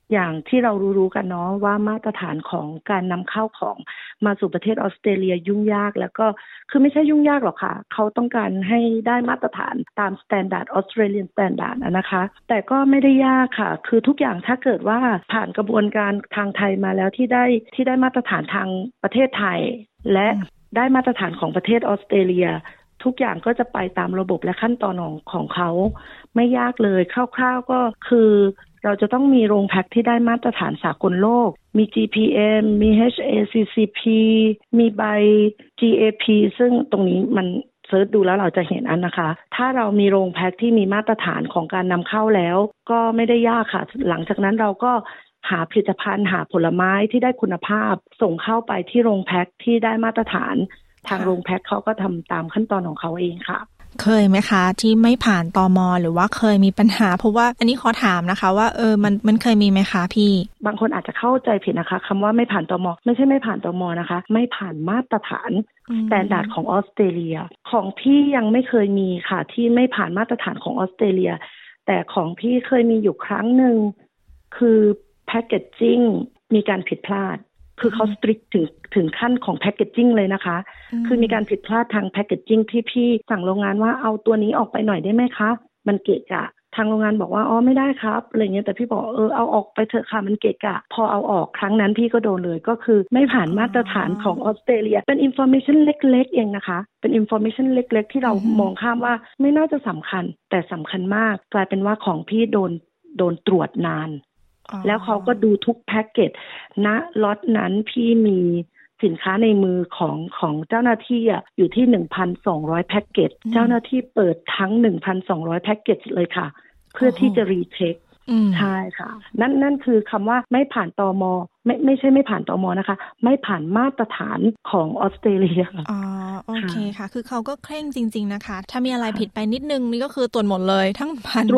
[SPEAKER 7] อย่างที่เรารู้กันเนาะว่ามาตรฐานของการนำเข้าของมาสู่ประเทศออสเตรเลียยุ่งยากแล้วก็คือไม่ใช่ยุ่งยากหรอกค่ะเขาต้องการให้ได้มาตรฐานตาม Standard Australian Standard นะคะแต่ก็ไม่ได้ยากค่ะคือทุกอย่างถ้าเกิดว่าผ่านกระบวนการทางไทยมาแล้วที่ได้มาตรฐานทางประเทศไทยและได้มาตรฐานของประเทศออสเตรเลียทุกอย่างก็จะไปตามระบบและขั้นตอนของเขาไม่ยากเลยคร่าวๆก็คือเราจะต้องมีโรงแพ็คที่ได้มาตรฐานสากลโลกมี GPM มี HACCP มีใบ GAP ซึ่งตรงนี้มันเสิร์ชดูแล้วเราจะเห็นอันนะคะถ้าเรามีโรงแพ็คที่มีมาตรฐานของการนำเข้าแล้วก็ไม่ได้ยากค่ะหลังจากนั้นเราก็หาผลิตภัณฑ์หาผลไม้ที่ได้คุณภาพส่งเข้าไปที่โรงแพ็คที่ได้มาตรฐานทางโรงแพ็คเขาก็ทำตามขั้นตอนของเขาเองค่ะ
[SPEAKER 5] เคยไหมคะที่ไม่ผ่านตม.หรือว่าเคยมีปัญหาเพราะว่าอันนี้ขอถามนะคะว่ามันเคยมีไหมคะพี่
[SPEAKER 7] บางคนอาจจะเข้าใจผิดนะคะคำว่าไม่ผ่านตม.ไม่ใช่ไม่ผ่านตม.นะคะไม่ผ่านมาตรฐานสแตนดาร์ดของออสเตรเลียของพี่ยังไม่เคยมีค่ะที่ไม่ผ่านมาตรฐานของออสเตรเลียแต่ของพี่เคยมีอยู่ครั้งหนึ่งคือแพคเกจจิ้งมีการผิดพลาดคือเขาสตริกถึงขั้นของแพคเกจจิ้งเลยนะคะคือมีการผิดพลาดทางแพคเกจจิ้งที่พี่สั่งโรงงานว่าเอาตัวนี้ออกไปหน่อยได้ไหมคะมันเกะกะทางโรงงานบอกว่าอ๋อไม่ได้ครับอะไรเงี้ยแต่พี่บอกเอาออกไปเถอะค่ะมันเกะกะพอเอาออกครั้งนั้นพี่ก็โดนเลยก็คือไม่ผ่านมาตรฐานของออสเตรเลียเป็นอินฟอร์เมชันเล็กๆเองนะคะเป็นอินฟอร์เมชันเล็กๆที่เรามองข้ามว่าไม่น่าจะสำคัญแต่สำคัญมากกลายเป็นว่าของพี่โดนตรวจนานแล้วเขาก็ดูทุกแพ็กเกจณล็อตนั้นพี่มีสินค้าในมือของเจ้าหน้าที่อยู่ที่ 1,200 แพ็กเกจเจ้าหน้าที่เปิดทั้ง 1,200 แพ็กเกจเลยค่ะเพื่อที่จะรีเช็คใช่ค่ะนั่นคือคำว่าไม่ผ่านตม.ไม่ใช่ไม่ผ่านตม.นะคะไม่ผ่านมาตรฐานของออสเตรเลีย
[SPEAKER 5] โอเคค่ะคือเขาก็เคร่งจริงๆนะคะถ้ามีอะไรผิดไปนิดนึงนี่ก็คือตรวจหมดเลยทั้ง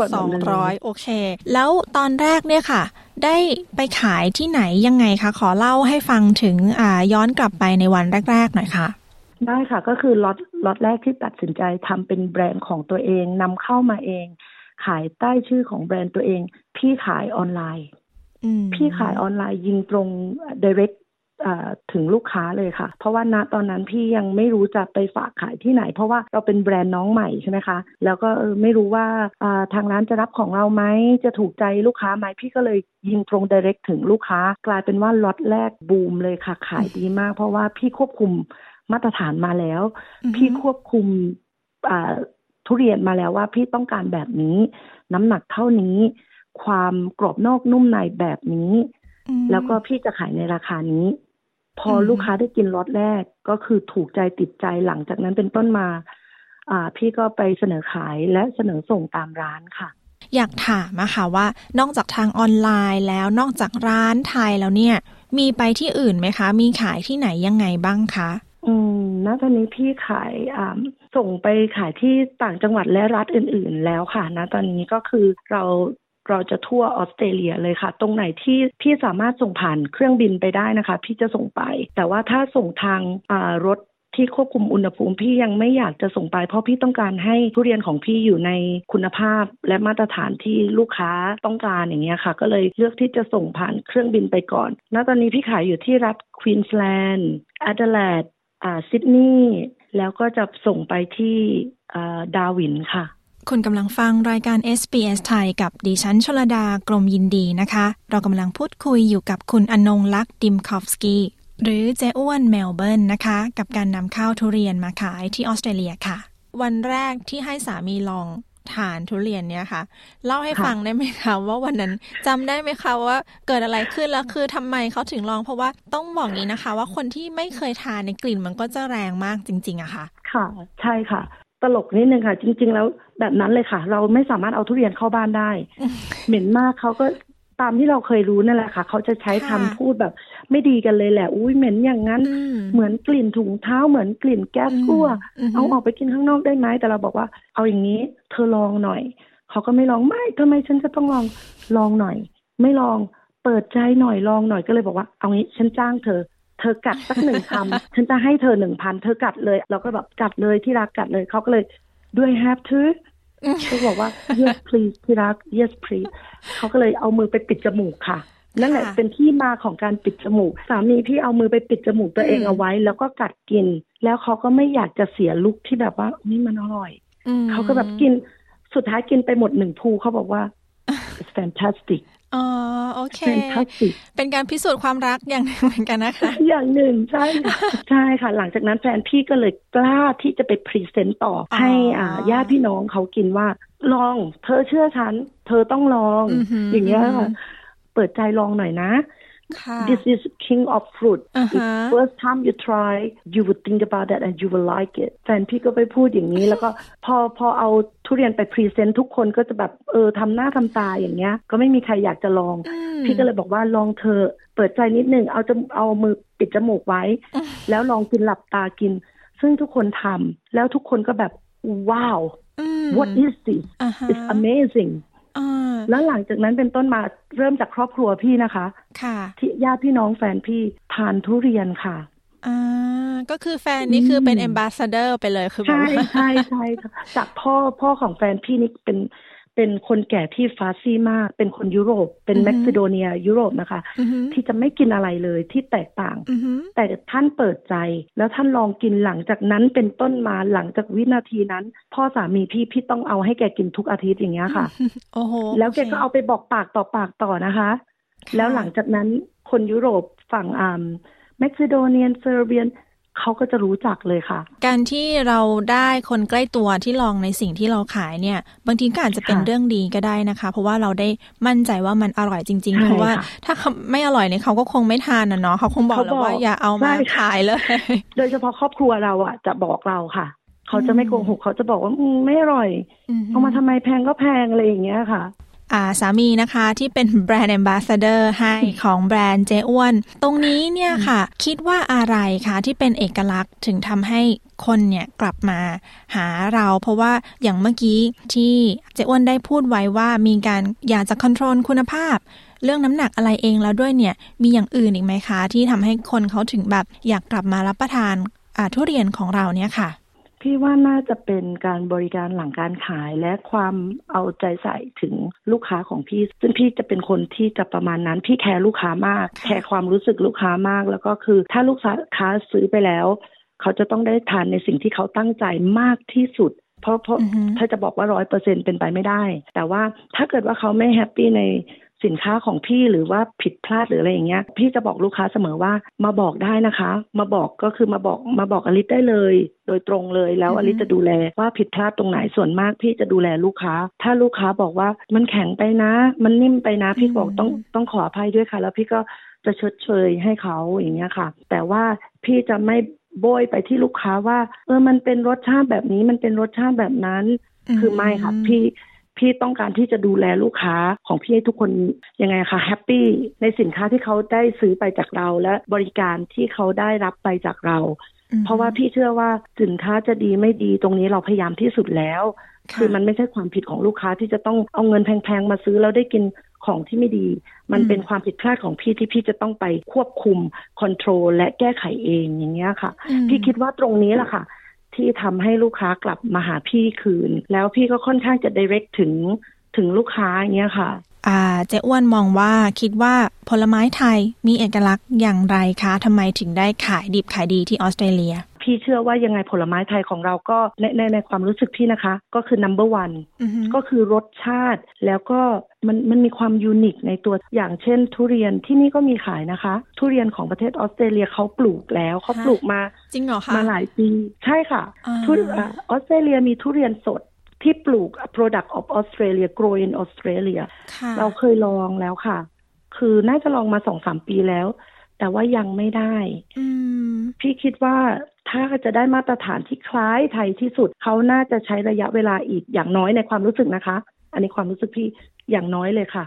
[SPEAKER 5] 1,200 โอเคแล้วตอนแรกเนี่ยค่ะได้ไปขายที่ไหนยังไงคะขอเล่าให้ฟังถึงย้อนกลับไปในวันแรกๆหน่อยค่ะ
[SPEAKER 7] ได้ค่ะก็คือล็อตแรกที่ตัดสินใจทำเป็นแบรนด์ของตัวเองนำเข้ามาเองขายใต้ชื่อของแบรนด์ตัวเองพี่ขายออนไลน์พี่ขายออนไลน์ยิงตรง direct ถึงลูกค้าเลยค่ะเพราะว่าณตอนนั้นพี่ยังไม่รู้จะไปฝากขายที่ไหนเพราะว่าเราเป็นแบรนด์น้องใหม่ใช่ไหมคะแล้วก็ไม่รู้ว่าทางร้านจะรับของเราไหมจะถูกใจลูกค้าไหมพี่ก็เลยยิงตรง direct ถึงลูกค้ากลายเป็นว่าล็อตแรกบูมเลยค่ะขายดีมากเพราะว่าพี่ควบคุมมาตรฐานมาแล้วพี่ควบคุมทุเรียนมาแล้วว่าพี่ต้องการแบบนี้น้ำหนักเท่านี้ความกรอบนอกนุ่มในแบบนี้แล้วก็พี่จะขายในราคานี้พอลูกค้าได้กินล็อตแรกก็คือถูกใจติดใจหลังจากนั้นเป็นต้นมาพี่ก็ไปเสนอขายและเสนอส่งตามร้านค่ะ
[SPEAKER 5] อยากถามอะค่ะว่านอกจากทางออนไลน์แล้วนอกจากร้านไทยแล้วเนี่ยมีไปที่อื่นไหมคะมีขายที่ไหนยังไงบ้างคะ
[SPEAKER 7] ณตอนนี้พี่ขายส่งไปขายที่ต่างจังหวัดและรัฐอื่นๆแล้วค่ะณตอนนี้ก็คือเราจะทั่วออสเตรเลียเลยค่ะตรงไหนที่พี่สามารถส่งผ่านเครื่องบินไปได้นะคะพี่จะส่งไปแต่ว่าถ้าส่งทางรถที่ควบคุมอุณหภูมิพี่ยังไม่อยากจะส่งไปเพราะพี่ต้องการให้ทุเรียนของพี่อยู่ในคุณภาพและมาตรฐานที่ลูกค้าต้องการอย่างเงี้ยค่ะก็เลยเลือกที่จะส่งผ่านเครื่องบินไปก่อนณตอนนี้พี่ขายอยู่ที่รัฐควีนสแลนด์แอดเลาไดซิดนีย์แล้วก็จะส่งไปที่ดาร์วินค่ะ
[SPEAKER 5] คุณกำลังฟังรายการ SBS ไทยกับดิฉันชลดากรมยินดีนะคะเรากำลังพูดคุยอยู่กับคุณอนงลักษณ์ดิมคอฟสกี้หรือเจ๊อ้วนเมลเบิร์นนะคะกับการนำเข้าทุเรียนมาขายที่ออสเตรเลียค่ะวันแรกที่ให้สามีลองทานทุเรียนเนี่ยค่ะเล่าให้ฟังได้ไหมคะว่าวันนั้นจำได้ไหมคะว่าเกิดอะไรขึ้นแล้วคือทำไมเขาถึงลองเพราะว่าต้องบอกงี้นะคะว่าคนที่ไม่เคยทานในกลิ่นมันก็จะแรงมากจริงๆอะค่ะ
[SPEAKER 7] ค่ะใช่ค่ะตลกนิดนึงค่ะจริงๆแล้วแบบนั้นเลยค่ะเราไม่สามารถเอาทุเรียนเข้าบ้านได้ เหม็นมากเขาก็ตามที่เราเคยรู้นั่นแหละค่ะเขาจะใช้คำพูดแบบไม่ดีกันเลยแหละอุ้ยเหม็นอย่างนั้นเหมือนกลิ่นถุงเท้าเหมือนกลิ่นแก๊สรั่วเอาออกไปกินข้างนอกได้ไหมแต่เราบอกว่าเอาอย่างนี้เธอลองหน่อยเขาก็ไม่ลองไม่ทำไมฉันจะต้องลองหน่อยไม่ลองเปิดใจหน่อยลองหน่อยก็เลยบอกว่าเอางี้ฉันจ้างเธอกัดสัก1 คำ ฉันจะให้เธอ 1,000 เธอกัดเลยเราก็แบบกัดเลยที่รักกัดเลยเขาก็เลยด้วย have to เขาบอกว่า yes please ที่รัก yes please เขาก็เลยเอามือไปปิดจมูกค่ะนั่นแหละเป็นที่มาของการปิดจมูกสามีพี่เอามือไปปิดจมูกตัวเองเอาไว้แล้วก็กัดกินแล้วเขาก็ไม่อยากจะเสียลุคที่แบบว่านี่มันอร่อยเขาก็แบบกินสุดท้ายกินไปหมด1ภูเขาบอกว่า it's fantastic
[SPEAKER 5] อ๋อโอเค
[SPEAKER 7] fantastic
[SPEAKER 5] เป็นการพิสูจน์ความรักอย่างหนึ่งเหมือนกันนะคะ
[SPEAKER 7] อย่างหนึ่งใช่ใช่ค่ะหลังจากนั้นแฟนพี่ก็เลยกล้าที่จะไปพรีเซนต์ต่อให้ญาติพี่น้องเขากินว่าลองเธอเชื่อฉันเธอต้องลองอย่างเงี้ยเปิดใจลองหน่อยนะThis is king of fruit. First time you try, you would think about that and you will like it. แฟนพี่ก็ไปพูดอย่างนี้แล้วก็พอเอาทุเรียนไปพรีเซนต์ทุกคนก็จะแบบทำหน้าทำตาอย่างเงี้ยก็ไม่มีใครอยากจะลองพี่ก็เลยบอกว่าลองเธอเปิดใจนิดนึงเอามือปิดจมูกไว้แล้วลองกินหลับตากินซึ่งทุกคนทำแล้วทุกคนก็แบบว้าว What is this? It's amazing.แล้วหลังจากนั้นเป็นต้นมาเริ่มจากครอบครัวพี่นะคะที่ญาติพี่น้องแฟนพี่ทานทุเรียนค่ะ
[SPEAKER 5] ก็คือแฟนนี่คือเป็น ambassador ไปเลยคือแบบ
[SPEAKER 7] ใช่จากพ่อของแฟนพี่นี่เป็นคนแก่ที่ฟาซี่มากเป็นคนยุโรปเป็นแมซิโดเนียยุโรปนะคะที่จะไม่กินอะไรเลยที่แตกต่างแต่ท่านเปิดใจแล้วท่านลองกินหลังจากนั้นเป็นต้นมาหลังจากวินาทีนั้นพ่อสามีพี่ต้องเอาให้แกกินทุกอาทิตย์อย่างเงี้ยค่ะ
[SPEAKER 5] โอ้โห
[SPEAKER 7] แล้วแกก็เอาไปบอกปากต่อปากต่อนะคะแล้วหลังจากนั้นคนยุโรปฝั่งแมซิโดเนียนเซอร์เบียนเขาก็จะรู้จักเลยค่ะ
[SPEAKER 5] การที่เราได้คนใกล้ตัวที่ลองในสิ่งที่เราขายเนี่ยบางทีก็อาจจะเป็นเรื่องดีก็ได้นะคะเพราะว่าเราได้มั่นใจว่ามันอร่อยจริงๆเพราะว่าถ้าไม่อร่อยเนี่ยเขาก็คงไม่ทานนะเนาะเขาคงบอกเราว่าอย่าเอามาขายเลย
[SPEAKER 7] โดยเฉพาะครอบครัวเราอ่ะจะบอกเราค่ะเขาจะไม่โกหกเขาจะบอกว่าไม่อร่อยเอามาทำไมแพงก็แพงอะไรอย่างเงี้ยค่ะ
[SPEAKER 5] สามีนะคะที่เป็นแบรนด์ Ambassador ให้ของแบรนด์เจ๊อ้วนตรงนี้เนี่ยค่ะคิดว่าอะไรคะที่เป็นเอกลักษณ์ถึงทำให้คนเนี่ยกลับมาหาเราเพราะว่าอย่างเมื่อกี้ที่เจ๊อ้วนได้พูดไว้ว่ามีการอยากจะคอนโทรลคุณภาพเรื่องน้ำหนักอะไรเองแล้วด้วยเนี่ยมีอย่างอื่นอีกไหมคะที่ทำให้คนเขาถึงแบบอยากกลับมารับประทานทุเรียนของเราเนี่ยค่ะ
[SPEAKER 7] พี่ว่าน่าจะเป็นการบริการหลังการขายและความเอาใจใส่ถึงลูกค้าของพี่ซึ่งพี่จะเป็นคนที่จะประมาณนั้นพี่แคร์ลูกค้ามากแคร์ความรู้สึกลูกค้ามากแล้วก็คือถ้าลูกค้าซื้อไปแล้วเขาจะต้องได้ทานในสิ่งที่เขาตั้งใจมากที่สุดเพราะถ้าจะบอกว่า 100% เป็นไปไม่ได้แต่ว่าถ้าเกิดว่าเขาไม่แฮปปี้ในสินค้าของพี่หรือว่าผิดพลาดหรืออะไรอย่างเงี้ยพี่จะบอกลูกค้าเสมอว่ามาบอกได้นะคะมาบอกก็คือมาบอกอลิซได้เลยโดยตรงเลยแล้วอลิซจะดูแลว่าผิดพลาดตรงไหนส่วนมากพี่จะดูแลลูกค้าถ้าลูกค้าบอกว่ามันแข็งไปนะมันนิ่มไปนะพี่บอกต้องขออภัยด้วยค่ะแล้วพี่ก็จะชดเชยให้เขาอย่างเงี้ยค่ะแต่ว่าพี่จะไม่โบยไปที่ลูกค้าว่ามันเป็นรสชาติแบบนี้มันเป็นรสชาติแบบนั้นคือไม่ค่ะพี่ต้องการที่จะดูแลลูกค้าของพี่ให้ทุกคนยังไงคะแฮปปี้ในสินค้าที่เขาได้ซื้อไปจากเราและบริการที่เขาได้รับไปจากเราเพราะว่าพี่เชื่อว่าสินค้าจะดีไม่ดีตรงนี้เราพยายามที่สุดแล้วคือมันไม่ใช่ความผิดของลูกค้าที่จะต้องเอาเงินแพงๆมาซื้อแล้วได้กินของที่ไม่ดีมันเป็นความผิดพลาดของพี่ที่พี่จะต้องไปควบคุมคอนโทรลและแก้ไขเองอย่างเงี้ยค่ะพี่คิดว่าตรงนี้แหละค่ะที่ทำให้ลูกค้ากลับมาหาพี่คืนแล้วพี่ก็ค่อนข้างจะ direct ถึงลูกค้าอย่างเงี้ยค่ะ
[SPEAKER 5] เจ๊อ้วนมองว่าคิดว่าผลไม้ไทยมีเอกลักษณ์อย่างไรคะทำไมถึงได้ขายดิบขายดีที่ออสเตรเลีย
[SPEAKER 7] พี่เชื่อว่ายังไงผลไม้ไทยของเราก็ในความรู้สึกพี่นะคะก็คือ number one ก็คือรสชาติแล้วก็มันมีความยูนิคในตัวอย่างเช่นทุเรียนที่นี่ก็มีขายนะคะทุเรียนของประเทศออสเตรเลียเขาปลูกแล้วเขาปลูกมา
[SPEAKER 5] จริงเหรอคะ
[SPEAKER 7] มาหลายปีใช่ค่ะออสเตรเลียมีทุเรียนสดที่ปลูก product of Australia grow in Australia เราเคยลองแล้วค่ะคือน่าจะลองมา 2-3 ปีแล้วแต่ว่ายังไม่ได้พี่คิดว่าถ้าจะได้มาตรฐานที่คล้ายไทยที่สุดเขาน่าจะใช้ระยะเวลาอีกอย่างน้อยในความรู้สึกนะคะอันนี้ความรู้สึกพี่อย่างน้อยเลยค่ะ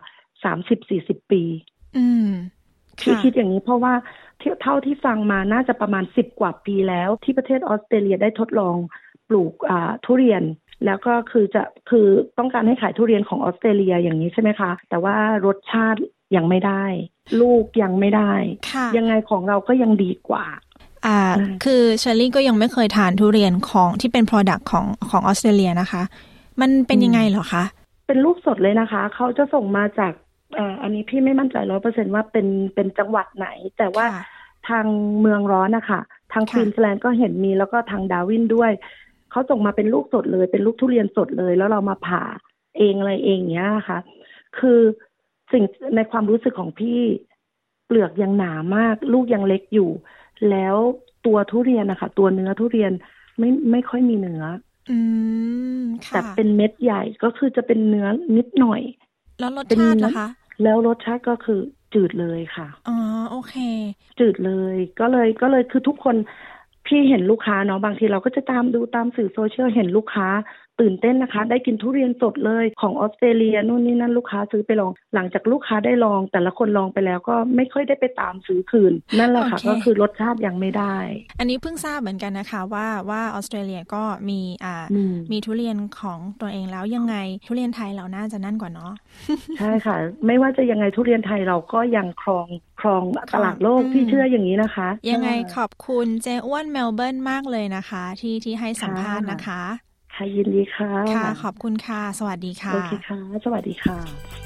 [SPEAKER 7] 30-40 ปีพี่คิดอย่างนี้เพราะว่าเท่าที่ฟังมาน่าจะประมาณ10 กว่าปีแล้วที่ประเทศออสเตรเลียได้ทดลองปลูกทุเรียนแล้วก็คือต้องการให้ขายทุเรียนของออสเตรเลียอย่างนี้ใช่ไหมคะแต่ว่ารสชาติยังไม่ได้ลูกยังไม่ได้ยังไงของเราก็ยังดีกว่า
[SPEAKER 5] คือเชอรี่ก็ยังไม่เคยทานทุเรียนของที่เป็น product ของออสเตรเลียนะคะมันเป็นยังไงเหรอคะ
[SPEAKER 7] เป็นลูกสดเลยนะคะเขาจะส่งมาจากอันนี้พี่ไม่มั่นใจ 100% ว่าเป็นจังหวัดไหนแต่ว่าทางเมืองร้อนนะคะทางควีนสแลนด์ก็เห็นมีแล้วก็ทางดาร์วินด้วยเขาส่งมาเป็นลูกสดเลยเป็นลูกทุเรียนสดเลยแล้วเรามาผ่าเองอะไรเองเนี้ยค่ะคือสิ่งในความรู้สึกของพี่เปลือกยังหนามากลูกยังเล็กอยู่แล้วตัวทุเรียนนะคะตัวเนื้อทุเรียนไม่ค่อยมีเนื้อแต่เป็นเม็ดใหญ่ก็คือจะเป็นเนื้อนิดหน่อย
[SPEAKER 5] แล้วรสชาติล่ะคะ
[SPEAKER 7] แล้วรสชาติก็คือจืดเลยค่ะ
[SPEAKER 5] อ๋อโอเค
[SPEAKER 7] จืดเลยก็เลยคือทุกคนพี่เห็นลูกค้าเนาะบางทีเราก็จะดูตามสื่อโซเชียลเห็นลูกค้าตื่นเต้นนะคะได้กินทุเรียนสดเลยของออสเตรเลียนู่นนี่นั่นลูกค้าซื้อไปลองหลังจากลูกค้าได้ลองแต่ละคนลองไปแล้วก็ไม่ค่อยได้ไปตามซื้อคืนนั่นแหละค่ะ ก็คือรสชาติยังไม่ได้
[SPEAKER 5] อันนี้เพิ่งทราบเหมือนกันนะคะว่าออสเตรเลียก็มีทุเรียนของตัวเองแล้วยังไงทุเรียนไทยเราน่าจะนั่นกว่าเนาะ
[SPEAKER 7] ใช่ค่ะไม่ว่าจะยังไงทุเรียนไทยเราก็ยังครองตลาดโลกที่เชื่ออย่างนี้นะคะ
[SPEAKER 5] ยังไงขอบคุณเจ้อ้วนเมลเบิร์นมากเลยนะคะที่ให้สัมภาษณ์นะคะ
[SPEAKER 7] ค่ะยินดีค่ะ
[SPEAKER 5] ค่ะขอบคุณค่ะสวัสดีค่ะ
[SPEAKER 7] โอเคค่ะสวัสดีค่ะ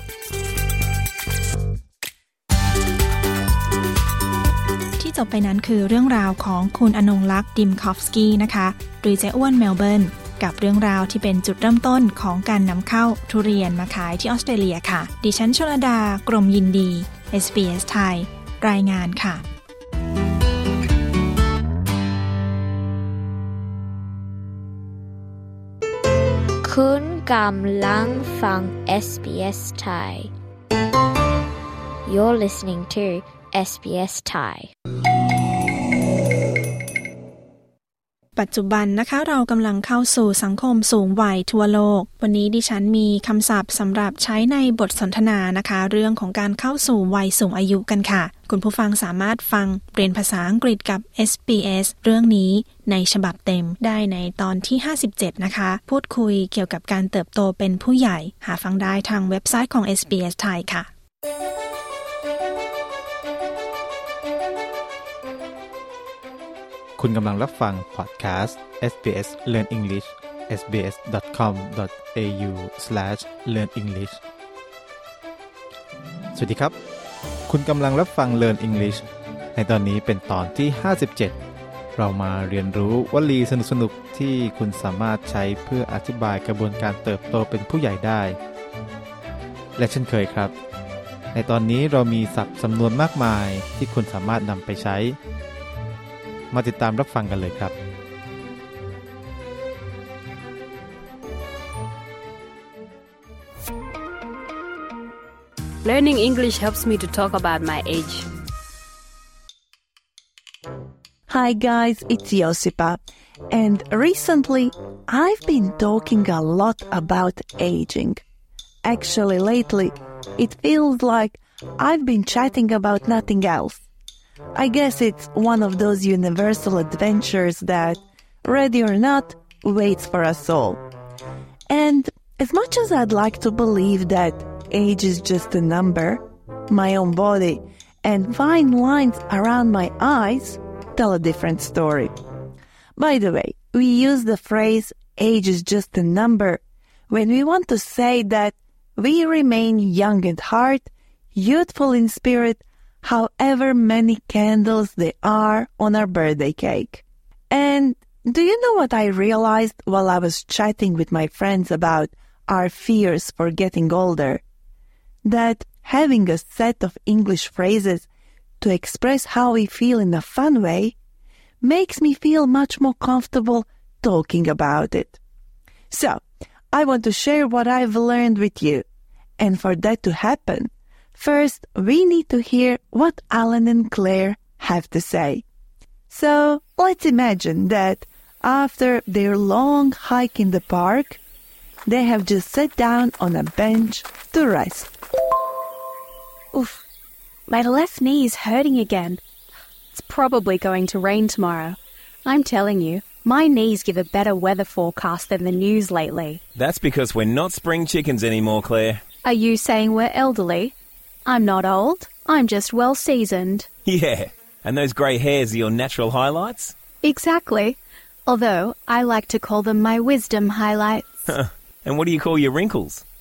[SPEAKER 5] ที่จบไปนั้นคือเรื่องราวของคุณอนงลักษณ์ดิมคอฟสกี้นะคะหรือเจ้อ้วนเมลเบิร์นกับเรื่องราวที่เป็นจุดเริ่มต้นของการนำเข้าทุเรียนมาขายที่ออสเตรเลียค่ะดิฉันชลดากรมยินดี SBS ไทยรายงานค่ะ
[SPEAKER 2] คุณกำลังฟัง SBS Thai You're listening to SBS Thai
[SPEAKER 5] ปัจจุบันนะคะเรากำลังเข้าสู่สังคมสูงวัยทั่วโลกวันนี้ดิฉันมีคำศัพท์สำหรับใช้ในบทสนทนานะคะเรื่องของการเข้าสู่วัยสูงอายุกันค่ะคุณผู้ฟังสามารถฟังเรียนภาษาอังกฤษกับ SBS เรื่องนี้ในฉบับเต็มได้ในตอนที่57นะคะพูดคุยเกี่ยวกับการเติบโตเป็นผู้ใหญ่หาฟังได้ทางเว็บไซต์ของ SBS ไทยค่ะ
[SPEAKER 14] คุณกำลังรับฟังพอดแคสต์ SBS Learn English sbs.com.au/learnenglish สวัสดีครับคุณกำลังรับฟัง Learn English ในตอนนี้เป็นตอนที่57เรามาเรียนรู้วลีสนุกๆที่คุณสามารถใช้เพื่ออธิบายกระบวนการเติบโตเป็นผู้ใหญ่ได้และเช่นเคยครับในตอนนี้เรามีศัพท์สำนวนมากมายที่คุณสามารถนำไปใช้มาติดตามรับฟังกันเลยครับ
[SPEAKER 15] Learning English helps me to talk about my age.
[SPEAKER 16] Hi guys, it's Josipa. And recently, I've been talking a lot about aging. Actually, lately, it feels like I've been chatting about nothing else.I guess it's one of those universal adventures that, ready or not, waits for us all. And as much as I'd like to believe that age is just a number, my own body and fine lines around my eyes tell a different story. By the way, we use the phrase age is just a number when we want to say that we remain young at heart, youthful in spirit,however many candles there are on our birthday cake. And do you know what I realized while I was chatting with my friends about our fears for getting older? That having a set of English phrases to express how we feel in a fun way makes me feel much more comfortable talking about it. So, I want to share what I've learned with you. And for that to happen,First, we need to hear what Alan and Claire have to say. So, let's imagine that after their long hike in the park, they have just sat down on a bench to rest.
[SPEAKER 17] Oof, my left knee is hurting again. It's probably going to rain tomorrow. I'm telling you, my knees give a better weather forecast than the news lately.
[SPEAKER 18] That's because we're not spring chickens anymore, Claire.
[SPEAKER 17] Are you saying we're elderly?I'm not old. I'm just well-seasoned.
[SPEAKER 18] Yeah, and those grey hairs are your natural highlights?
[SPEAKER 17] Exactly. Although I like to call them my wisdom highlights.
[SPEAKER 18] And what do you call your wrinkles?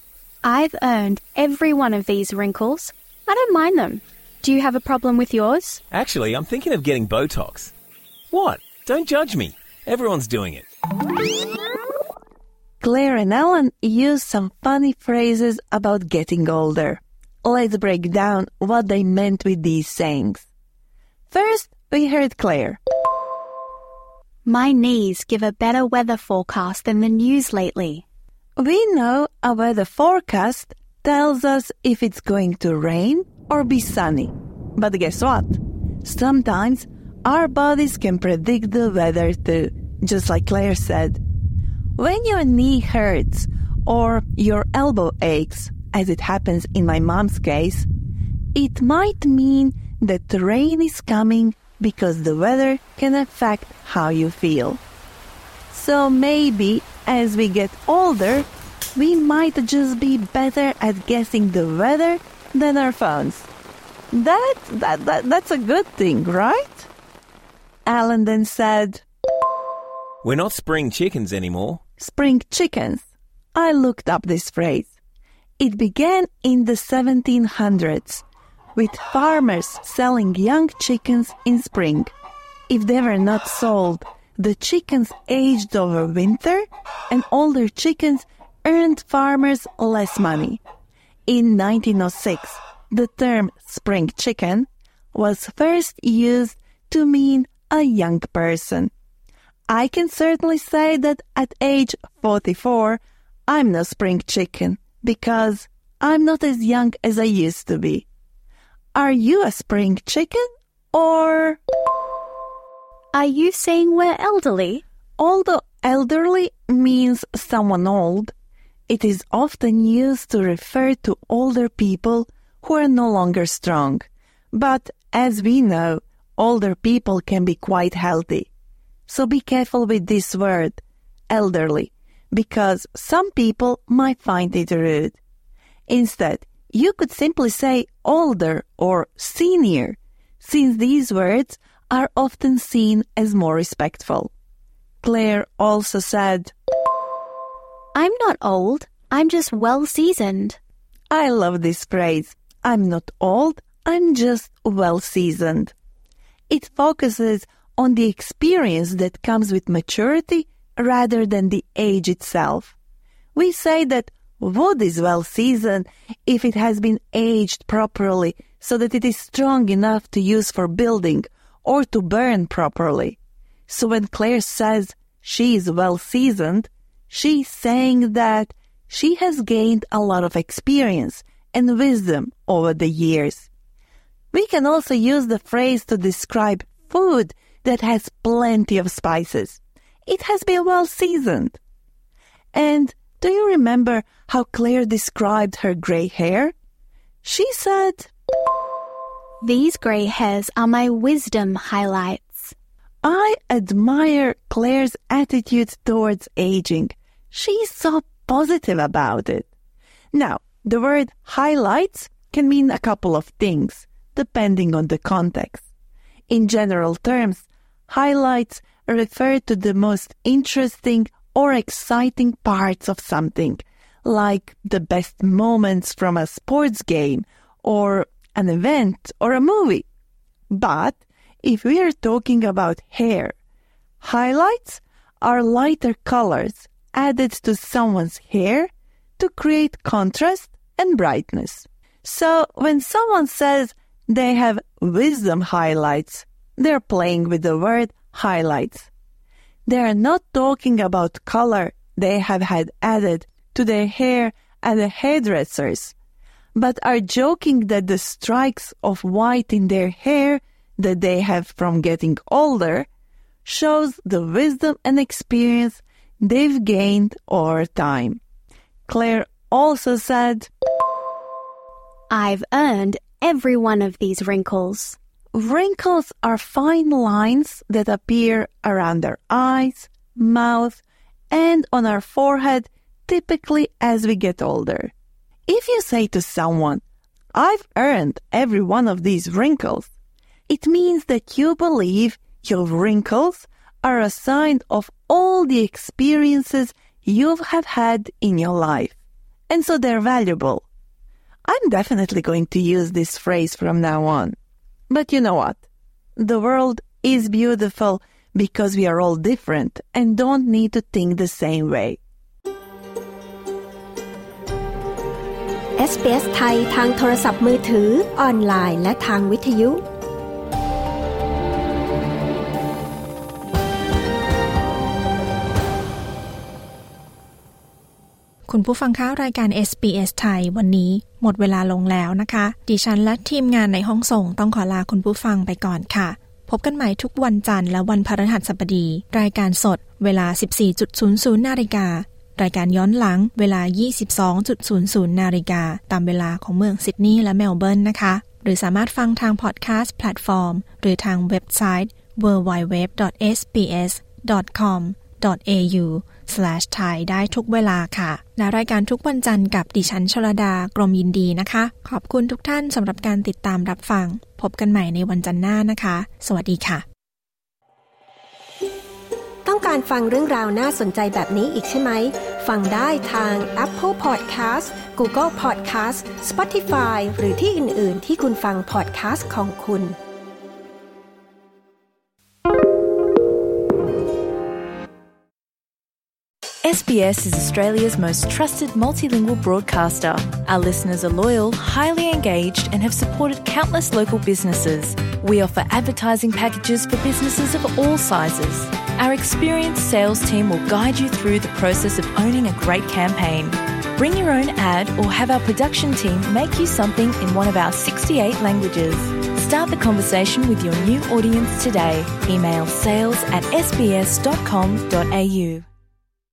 [SPEAKER 17] I've earned every one of these wrinkles. I don't mind them. Do you have a problem with yours?
[SPEAKER 18] Actually, I'm thinking of getting Botox. What? Don't judge me. Everyone's doing it.
[SPEAKER 16] Claire and Alan use some funny phrases about getting older. Let's break down what they meant with these sayings. First, we heard Claire.
[SPEAKER 17] My knees give a better weather forecast than the news lately.
[SPEAKER 16] We know a weather forecast tells us if it's going to rain or be sunny. But guess what? Sometimes our bodies can predict the weather too, just like Claire said. When your knee hurts or your elbow aches, as it happens in my mom's case, it might mean that the rain is coming because the weather can affect how you feel. So maybe as we get older, we might just be better at guessing the weather than our phones. That's a good thing, right? Alan then said,
[SPEAKER 18] We're not spring chickens anymore.
[SPEAKER 16] Spring chickens. I looked up this phrase. It began in the 1700s with farmers selling young chickens in spring. If they were not sold, the chickens aged over winter and older chickens earned farmers less money. In 1906, the term spring chicken was first used to mean a young person. I can certainly say that at age 44, I'm no spring chicken because I'm not as young as I used to be. Are you a spring chicken or...
[SPEAKER 17] Are you saying we're elderly?
[SPEAKER 16] Although elderly means someone old, it is often used to refer to older people who are no longer strong. But as we know, older people can be quite healthy. So be careful with this word, elderly, because some people might find it rude. Instead, you could simply say older or senior, since these words are often seen as more respectful. Claire also said,
[SPEAKER 17] I'm not old, I'm just well-seasoned.
[SPEAKER 16] I love this phrase. I'm not old, I'm just well-seasoned. It focuses on the experience that comes with maturity rather than the age itself. We say that wood is well-seasoned if it has been aged properly so that it is strong enough to use for building or to burn properly. So when Claire says she is well-seasoned, she's saying that she has gained a lot of experience and wisdom over the years. We can also use the phrase to describe food that has plenty of spices. It has been well-seasoned. And do you remember how Claire described her gray hair? She said,
[SPEAKER 17] These gray hairs are my wisdom highlights.
[SPEAKER 16] I admire Claire's attitude towards aging. She's so positive about it. Now, the word highlights can mean a couple of things, depending on the context. In general terms, highlights refer to the most interesting or exciting parts of something, like the best moments from a sports game or an event or a movie. But if we are talking about hair, highlights are lighter colors added to someone's hair to create contrast and brightness. So when someone says they have wisdom highlights, they're playing with the word highlights. They are not talking about color they have had added to their hair at the hairdressers, but are joking that the strikes of white in their hair that they have from getting older shows the wisdom and experience they've gained over time. Claire also said,
[SPEAKER 17] I've earned every one of these wrinkles.
[SPEAKER 16] Wrinkles are fine lines that appear around our eyes, mouth, and on our forehead, typically as we get older. If you say to someone, I've earned every one of these wrinkles, it means that you believe your wrinkles are a sign of all the experiences you have had in your life. and so they're valuable. I'm definitely going to use this phrase from now on. But you know what? The world is beautiful because we are all different and don't need to think the same way.
[SPEAKER 3] SBS ไทยทางโทรศัพท์มือถือออนไลน์และทางวิทยุ
[SPEAKER 5] คุณผู้ฟังคะรายการ SBS ไทยวันนี้หมดเวลาลงแล้วนะคะดิฉันและทีมงานในห้องส่งต้องขอลาคุณผู้ฟังไปก่อนค่ะพบกันใหม่ทุกวันจันทร์และวันพฤหัสบดีรายการสดเวลา 14:00 น.รายการย้อนหลังเวลา 22:00 น.ตามเวลาของเมืองซิดนีย์และเมลเบิร์นนะคะหรือสามารถฟังทางพอดแคสต์แพลตฟอร์มหรือทางเว็บไซต์ www.sbs.com.au/thai ได้ทุกเวลาค่ะและรายการทุกวันจันทร์กับดิฉันชลดากรมยินดีนะคะขอบคุณทุกท่านสำหรับการติดตามรับฟังพบกันใหม่ในวันจันทร์หน้านะคะสวัสดีค่ะ
[SPEAKER 3] ต้องการฟังเรื่องราวน่าสนใจแบบนี้อีกใช่ไหมฟังได้ทาง Apple Podcast Google Podcast Spotify หรือที่อื่นๆที่คุณฟัง podcast ของคุณ
[SPEAKER 2] SBS is Australia's most trusted multilingual broadcaster. Our listeners are loyal, highly engaged, and have supported countless local businesses. We offer advertising packages for businesses of all sizes. Our experienced sales team will guide you through the process of owning a great campaign. Bring your own ad or have our production team make you something in one of our 68 languages. Start the conversation with your new audience today. Email sales@sbs.com.au.